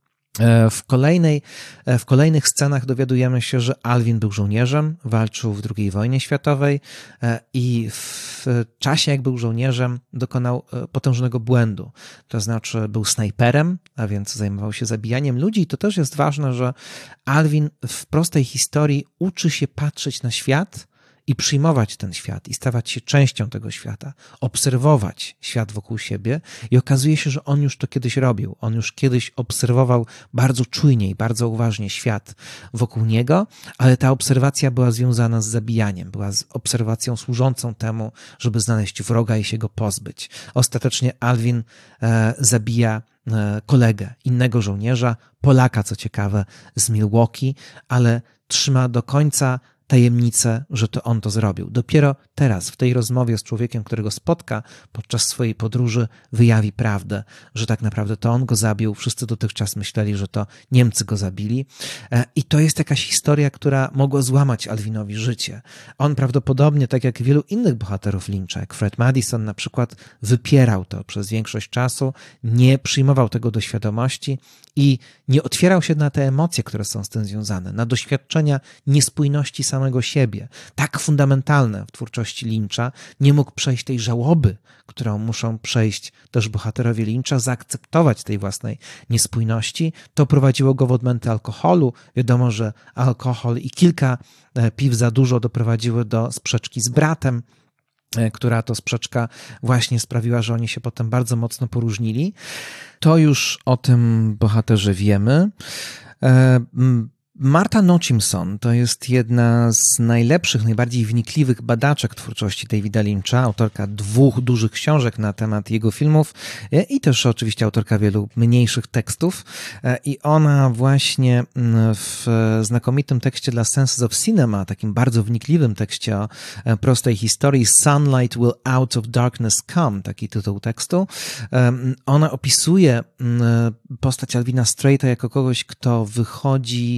w kolejnych scenach dowiadujemy się, że Alvin był żołnierzem, walczył w II wojnie światowej i w czasie, jak był żołnierzem, dokonał potężnego błędu. To znaczy był snajperem, a więc zajmował się zabijaniem ludzi i to też jest ważne, że Alvin w prostej historii uczy się patrzeć na świat i przyjmować ten świat i stawać się częścią tego świata, obserwować świat wokół siebie i okazuje się, że on już to kiedyś robił. On już kiedyś obserwował bardzo czujnie i bardzo uważnie świat wokół niego, ale ta obserwacja była związana z zabijaniem, była z obserwacją służącą temu, żeby znaleźć wroga i się go pozbyć. Ostatecznie Alvin zabija kolegę, innego żołnierza, Polaka, co ciekawe, z Milwaukee, ale trzyma do końca tajemnicę, że to on to zrobił. Dopiero teraz, w tej rozmowie z człowiekiem, którego spotka podczas swojej podróży, wyjawi prawdę, że tak naprawdę to on go zabił. Wszyscy dotychczas myśleli, że to Niemcy go zabili. I to jest jakaś historia, która mogła złamać Alvinowi życie. On prawdopodobnie, tak jak wielu innych bohaterów Lyncha, jak Fred Madison na przykład, wypierał to przez większość czasu, nie przyjmował tego do świadomości i nie otwierał się na te emocje, które są z tym związane, na doświadczenia niespójności samego siebie, tak fundamentalne w twórczości Lyncha. Nie mógł przejść tej żałoby, którą muszą przejść też bohaterowie Lyncha, zaakceptować tej własnej niespójności. To prowadziło go w odmęty alkoholu. Wiadomo, że alkohol i kilka piw za dużo doprowadziły do sprzeczki z bratem, która to sprzeczka właśnie sprawiła, że oni się potem bardzo mocno poróżnili. To już o tym bohaterze wiemy. Martha Nochimson to jest jedna z najlepszych, najbardziej wnikliwych badaczek twórczości Davida Lyncha, autorka 2 dużych książek na temat jego filmów i też oczywiście autorka wielu mniejszych tekstów. I ona właśnie w znakomitym tekście dla Senses of Cinema, takim bardzo wnikliwym tekście o prostej historii, Sunlight Will Out of Darkness Come, taki tytuł tekstu, ona opisuje postać Alvina Straighta jako kogoś, kto wychodzi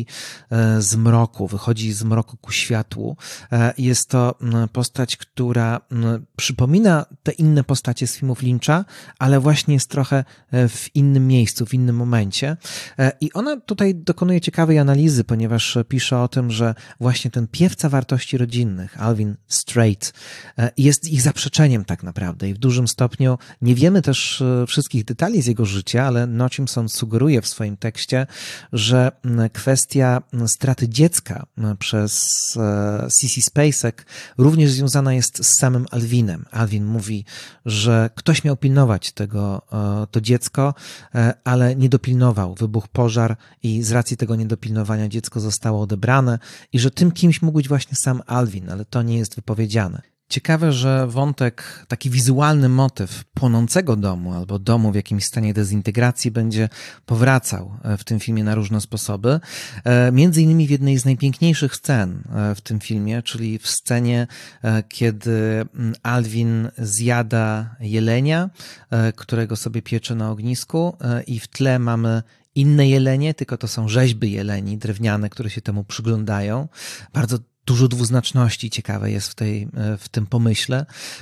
z mroku ku światłu. Jest to postać, która przypomina te inne postacie z filmów Lyncha, ale właśnie jest trochę w innym miejscu, w innym momencie. I ona tutaj dokonuje ciekawej analizy, ponieważ pisze o tym, że właśnie ten piewca wartości rodzinnych, Alvin Straight, jest ich zaprzeczeniem tak naprawdę i w dużym stopniu nie wiemy też wszystkich detali z jego życia, ale Nochimson sugeruje w swoim tekście, że kwestia straty dziecka przez Sissy Spacek również związana jest z samym Alvinem. Alvin mówi, że ktoś miał pilnować to dziecko, ale nie dopilnował. Wybuchł pożar i z racji tego niedopilnowania dziecko zostało odebrane i że tym kimś mógł być właśnie sam Alvin, ale to nie jest wypowiedziane. Ciekawe, że wątek, taki wizualny motyw płonącego domu albo domu w jakimś stanie dezintegracji będzie powracał w tym filmie na różne sposoby. Między innymi w jednej z najpiękniejszych scen w tym filmie, czyli w scenie, kiedy Alvin zjada jelenia, którego sobie piecze na ognisku i w tle mamy inne jelenie, tylko to są rzeźby jeleni drewniane, które się temu przyglądają. Bardzo dużo dwuznaczności ciekawe jest w tym pomyśle,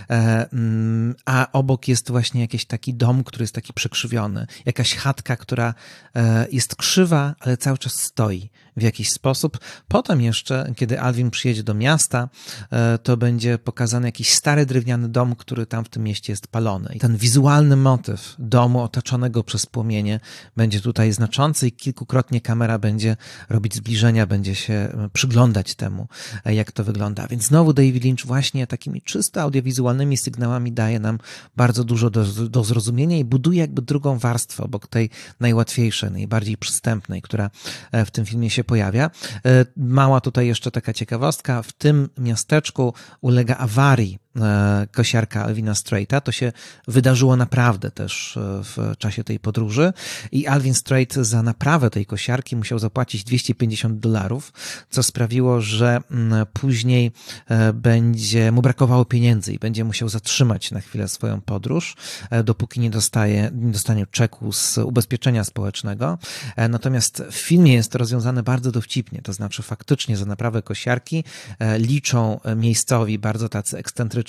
a obok jest właśnie jakiś taki dom, który jest taki przekrzywiony, jakaś chatka, która jest krzywa, ale cały czas stoi w jakiś sposób. Potem jeszcze, kiedy Alvin przyjedzie do miasta, to będzie pokazany jakiś stary drewniany dom, który tam w tym mieście jest palony. I ten wizualny motyw domu otoczonego przez płomienie będzie tutaj znaczący i kilkukrotnie kamera będzie robić zbliżenia, będzie się przyglądać temu, jak to wygląda. Więc znowu David Lynch właśnie takimi czysto audiowizualnymi sygnałami daje nam bardzo dużo do zrozumienia i buduje jakby drugą warstwę obok tej najłatwiejszej, najbardziej przystępnej, która w tym filmie się pojawia. Mała tutaj jeszcze taka ciekawostka. W tym miasteczku ulega awarii kosiarka Alvina Straighta. To się wydarzyło naprawdę też w czasie tej podróży i Alvin Straight za naprawę tej kosiarki musiał zapłacić $250, co sprawiło, że później będzie mu brakowało pieniędzy i będzie musiał zatrzymać na chwilę swoją podróż, dopóki nie dostanie czeku z ubezpieczenia społecznego. Natomiast w filmie jest to rozwiązane bardzo dowcipnie, to znaczy faktycznie za naprawę kosiarki liczą miejscowi, bardzo tacy ekscentryczni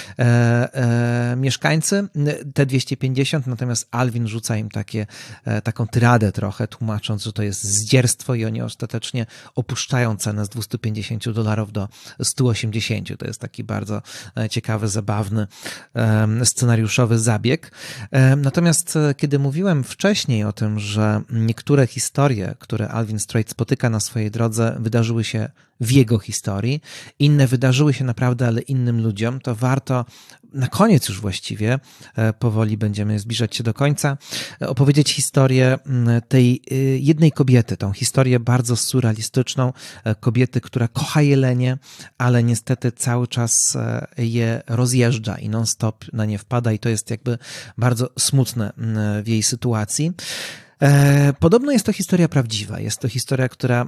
mieszkańcy te 250, natomiast Alvin rzuca im taką tyradę trochę, tłumacząc, że to jest zdzierstwo i oni ostatecznie opuszczają cenę z $250 do 180. To jest taki bardzo ciekawy, zabawny, scenariuszowy zabieg. Natomiast kiedy mówiłem wcześniej o tym, że niektóre historie, które Alvin Straight spotyka na swojej drodze, wydarzyły się w jego historii, inne wydarzyły się naprawdę, ale innym ludziom, to warto na koniec już właściwie, powoli będziemy zbliżać się do końca, opowiedzieć historię tej jednej kobiety, tą historię bardzo surrealistyczną, kobiety, która kocha jelenie, ale niestety cały czas je rozjeżdża i non-stop na nie wpada i to jest jakby bardzo smutne w jej sytuacji. Podobno jest to historia prawdziwa. Jest to historia, która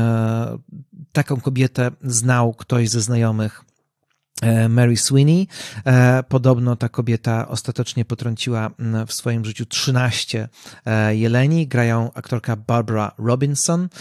taką kobietę znał ktoś ze znajomych Mary Sweeney. Podobno ta kobieta ostatecznie potrąciła w swoim życiu 13 jeleni. Grają aktorka Barbara Robinson.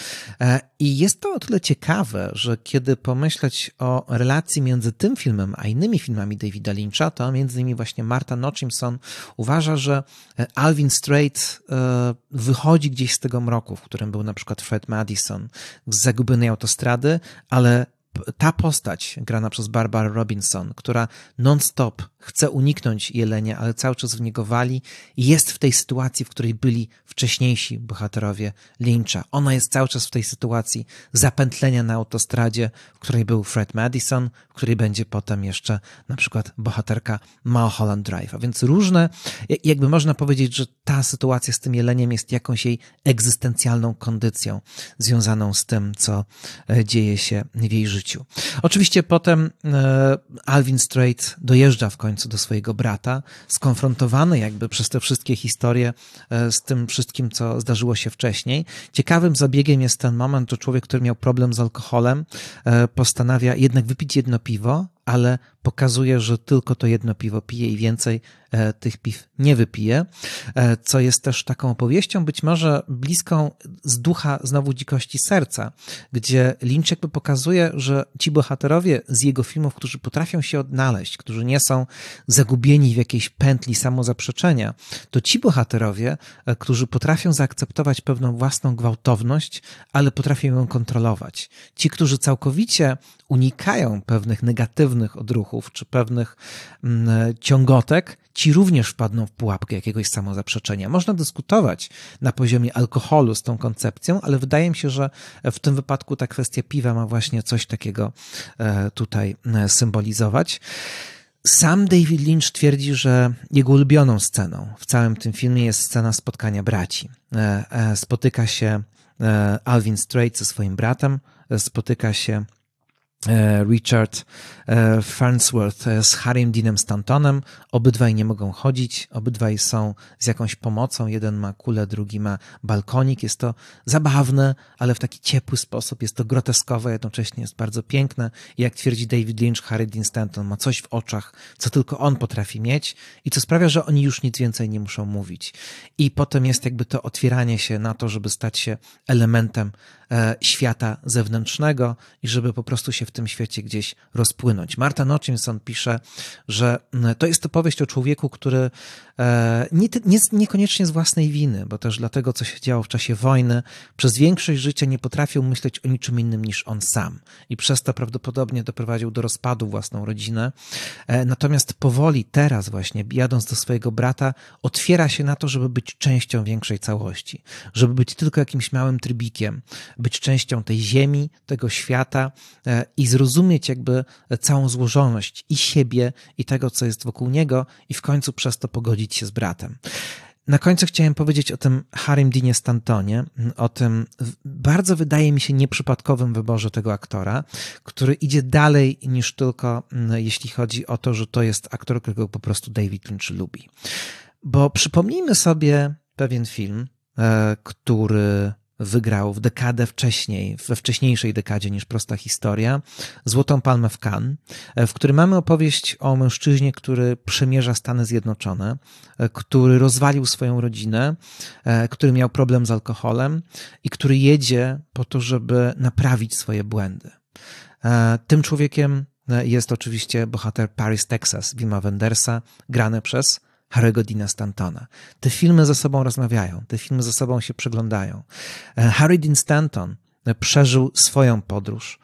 I jest to o tyle ciekawe, że kiedy pomyśleć o relacji między tym filmem a innymi filmami Davida Lyncha, to między innymi właśnie Martha Nochimson uważa, że Alvin Strait wychodzi gdzieś z tego mroku, w którym był na przykład Fred Madison z Zagubionej autostrady, ale ta postać grana przez Barbara Robinson, która non-stop chce uniknąć jelenia, ale cały czas w niego wali, jest w tej sytuacji, w której byli wcześniejsi bohaterowie Lyncha. Ona jest cały czas w tej sytuacji zapętlenia na autostradzie, w której był Fred Madison, w której będzie potem jeszcze na przykład bohaterka Mulholland Drive. A więc różne, jakby można powiedzieć, że ta sytuacja z tym jeleniem jest jakąś jej egzystencjalną kondycją związaną z tym, co dzieje się w jej życiu. Oczywiście potem Alvin Strait dojeżdża w końcu do swojego brata, skonfrontowany jakby przez te wszystkie historie z tym wszystkim, co zdarzyło się wcześniej. Ciekawym zabiegiem jest ten moment, że człowiek, który miał problem z alkoholem, postanawia jednak wypić jedno piwo, ale pokazuje, że tylko to jedno piwo pije i więcej tych piw nie wypije, co jest też taką opowieścią być może bliską z ducha znowu Dzikości serca, gdzie Lynch jakby pokazuje, że ci bohaterowie z jego filmów, którzy potrafią się odnaleźć, którzy nie są zagubieni w jakiejś pętli samozaprzeczenia, to ci bohaterowie, którzy potrafią zaakceptować pewną własną gwałtowność, ale potrafią ją kontrolować. Ci, którzy całkowicie unikają pewnych negatywnych odruchów czy pewnych ciągotek, ci również wpadną w pułapkę jakiegoś samozaprzeczenia. Można dyskutować na poziomie alkoholu z tą koncepcją, ale wydaje mi się, że w tym wypadku ta kwestia piwa ma właśnie coś takiego tutaj symbolizować. Sam David Lynch twierdzi, że jego ulubioną sceną w całym tym filmie jest scena spotkania braci. Spotyka się Alvin Strait ze swoim bratem, spotyka się Richard Farnsworth z Harrym Deanem Stantonem. Obydwaj nie mogą chodzić, obydwaj są z jakąś pomocą. Jeden ma kulę, drugi ma balkonik. Jest to zabawne, ale w taki ciepły sposób. Jest to groteskowe, jednocześnie jest bardzo piękne. I jak twierdzi David Lynch, Harry Dean Stanton ma coś w oczach, co tylko on potrafi mieć i co sprawia, że oni już nic więcej nie muszą mówić. I potem jest jakby to otwieranie się na to, żeby stać się elementem świata zewnętrznego i żeby po prostu się w tym świecie gdzieś rozpłynąć. Martha Nochimson pisze, że to jest opowieść o człowieku, który niekoniecznie z własnej winy, bo też dlatego, co się działo w czasie wojny, przez większość życia nie potrafił myśleć o niczym innym niż on sam i przez to prawdopodobnie doprowadził do rozpadu własną rodzinę. Natomiast powoli teraz właśnie, jadąc do swojego brata, otwiera się na to, żeby być częścią większej całości, żeby być tylko jakimś małym trybikiem, być częścią tej ziemi, tego świata i zrozumieć jakby całą złożoność i siebie, i tego, co jest wokół niego i w końcu przez to pogodzić się z bratem. Na końcu chciałem powiedzieć o tym Harrym Deanie Stantonie, o tym bardzo, wydaje mi się, nieprzypadkowym wyborze tego aktora, który idzie dalej niż tylko jeśli chodzi o to, że to jest aktor, którego po prostu David Lynch lubi. Bo przypomnijmy sobie pewien film, który wygrał w dekadę wcześniej, we wcześniejszej dekadzie niż Prosta historia, Złotą Palmę w Cannes, w którym mamy opowieść o mężczyźnie, który przemierza Stany Zjednoczone, który rozwalił swoją rodzinę, który miał problem z alkoholem i który jedzie po to, żeby naprawić swoje błędy. Tym człowiekiem jest oczywiście bohater Paris, Texas, Wima Wendersa, grany przez Harry'ego Deana Stantona. Te filmy ze sobą rozmawiają, te filmy ze sobą się przeglądają. Harry Dean Stanton przeżył swoją podróż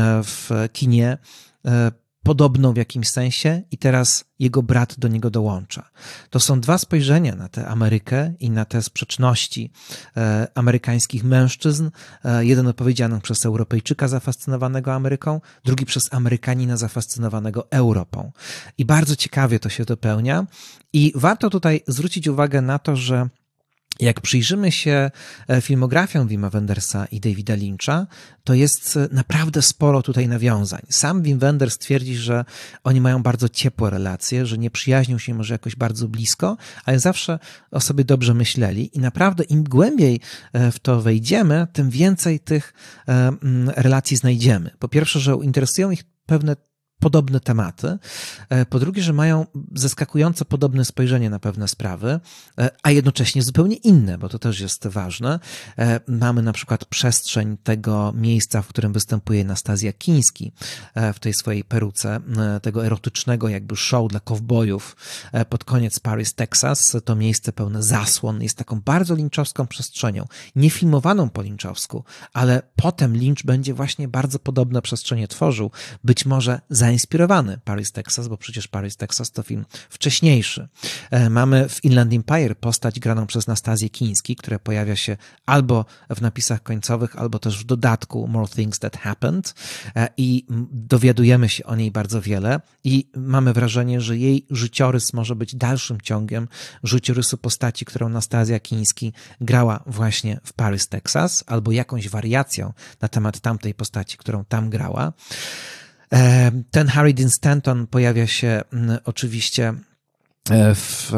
w kinie, podobną w jakimś sensie i teraz jego brat do niego dołącza. To są dwa spojrzenia na tę Amerykę i na te sprzeczności amerykańskich mężczyzn. Jeden opowiedziany przez Europejczyka zafascynowanego Ameryką, drugi przez Amerykanina zafascynowanego Europą. I bardzo ciekawie to się dopełnia i warto tutaj zwrócić uwagę na to, że Jak przyjrzymy się filmografiom Wima Wendersa i Davida Lyncha, to jest naprawdę sporo tutaj nawiązań. Sam Wim Wenders twierdzi, że oni mają bardzo ciepłe relacje, że nie przyjaźnią się może jakoś bardzo blisko, ale zawsze o sobie dobrze myśleli i naprawdę im głębiej w to wejdziemy, tym więcej tych relacji znajdziemy. Po pierwsze, że interesują ich pewne podobne tematy. Po drugie, że mają zaskakująco podobne spojrzenie na pewne sprawy, a jednocześnie zupełnie inne, bo to też jest ważne. Mamy na przykład przestrzeń tego miejsca, w którym występuje Nastazja Kiński w tej swojej peruce, tego erotycznego jakby show dla kowbojów pod koniec Paris, Texas. To miejsce pełne zasłon jest taką bardzo lynchowską przestrzenią. Nie filmowaną po lynchowsku, ale potem Lynch będzie właśnie bardzo podobne przestrzenie tworzył. Być może zainspirowany Paris, Texas, bo przecież Paris, Texas to film wcześniejszy. Mamy w Inland Empire postać graną przez Nastazję Kiński, która pojawia się albo w napisach końcowych, albo też w dodatku More Things That Happened i dowiadujemy się o niej bardzo wiele i mamy wrażenie, że jej życiorys może być dalszym ciągiem życiorysu postaci, którą Nastazja Kiński grała właśnie w Paris, Texas, albo jakąś wariacją na temat tamtej postaci, którą tam grała. Ten Harry Dean Stanton pojawia się oczywiście w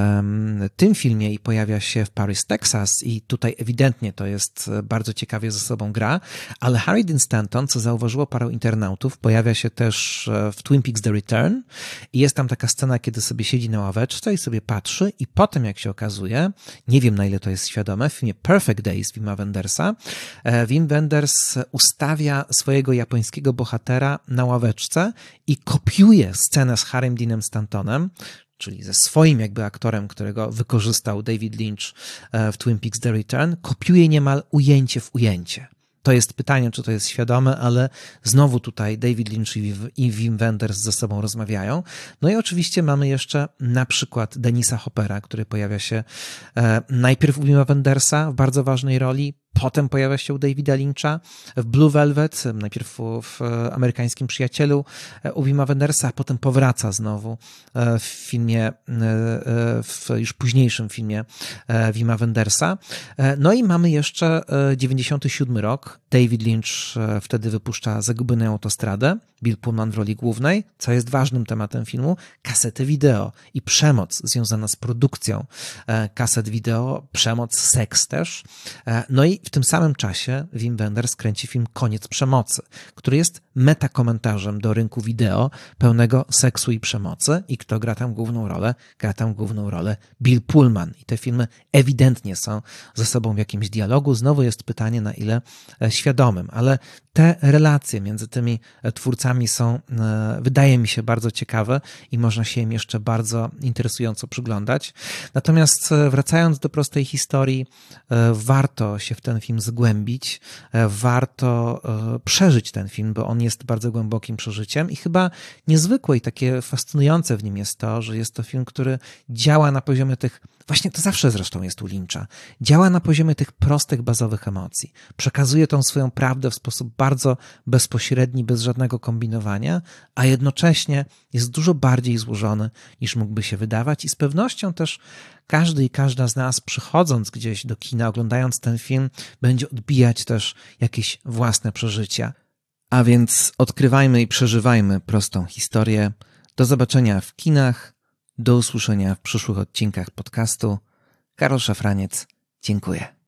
tym filmie i pojawia się w Paris, Texas i tutaj ewidentnie to jest bardzo ciekawie ze sobą gra, ale Harry Dean Stanton, co zauważyło paru internautów, pojawia się też w Twin Peaks The Return i jest tam taka scena, kiedy sobie siedzi na ławeczce i sobie patrzy i potem, jak się okazuje, nie wiem na ile to jest świadome, w filmie Perfect Days Wima Wendersa, Wim Wenders ustawia swojego japońskiego bohatera na ławeczce i kopiuje scenę z Harrym Deanem Stantonem, czyli ze swoim jakby aktorem, którego wykorzystał David Lynch w Twin Peaks The Return, kopiuje niemal ujęcie w ujęcie. To jest pytanie, czy to jest świadome, ale znowu tutaj David Lynch i Wim Wenders ze sobą rozmawiają. No i oczywiście mamy jeszcze na przykład Denisa Hoppera, który pojawia się najpierw u Wima Wendersa w bardzo ważnej roli, potem pojawia się u Davida Lyncha w Blue Velvet, najpierw w Amerykańskim Przyjacielu u Wima Wendersa, a potem powraca znowu w filmie, w już późniejszym filmie Wima Wendersa. No i mamy jeszcze 97 rok. David Lynch wtedy wypuszcza Zagubioną autostradę, Bill Pullman w roli głównej, co jest ważnym tematem filmu, kasety wideo i przemoc związana z produkcją kaset wideo, przemoc, seks też. No i w tym samym czasie Wim Wenders kręci film Koniec przemocy, który jest metakomentarzem do rynku wideo pełnego seksu i przemocy. I kto gra tam główną rolę? Gra tam główną rolę Bill Pullman. I te filmy ewidentnie są ze sobą w jakimś dialogu. Znowu jest pytanie, na ile świadomym, ale te relacje między tymi twórcami są, wydaje mi się, bardzo ciekawe i można się im jeszcze bardzo interesująco przyglądać. Natomiast wracając do prostej historii, warto się w ten film zgłębić, warto przeżyć ten film, bo on jest bardzo głębokim przeżyciem i chyba niezwykłe i takie fascynujące w nim jest to, że jest to film, który działa na poziomie tych, właśnie to zawsze zresztą jest u Lyncha, działa na poziomie tych prostych, bazowych emocji. Przekazuje tą swoją prawdę w sposób bardzo bezpośredni, bez żadnego kombinowania, a jednocześnie jest dużo bardziej złożony niż mógłby się wydawać i z pewnością też każdy i każda z nas, przychodząc gdzieś do kina, oglądając ten film, będzie odbijać też jakieś własne przeżycia. A więc odkrywajmy i przeżywajmy prostą historię. Do zobaczenia w kinach, do usłyszenia w przyszłych odcinkach podcastu. Karol Szafraniec, dziękuję.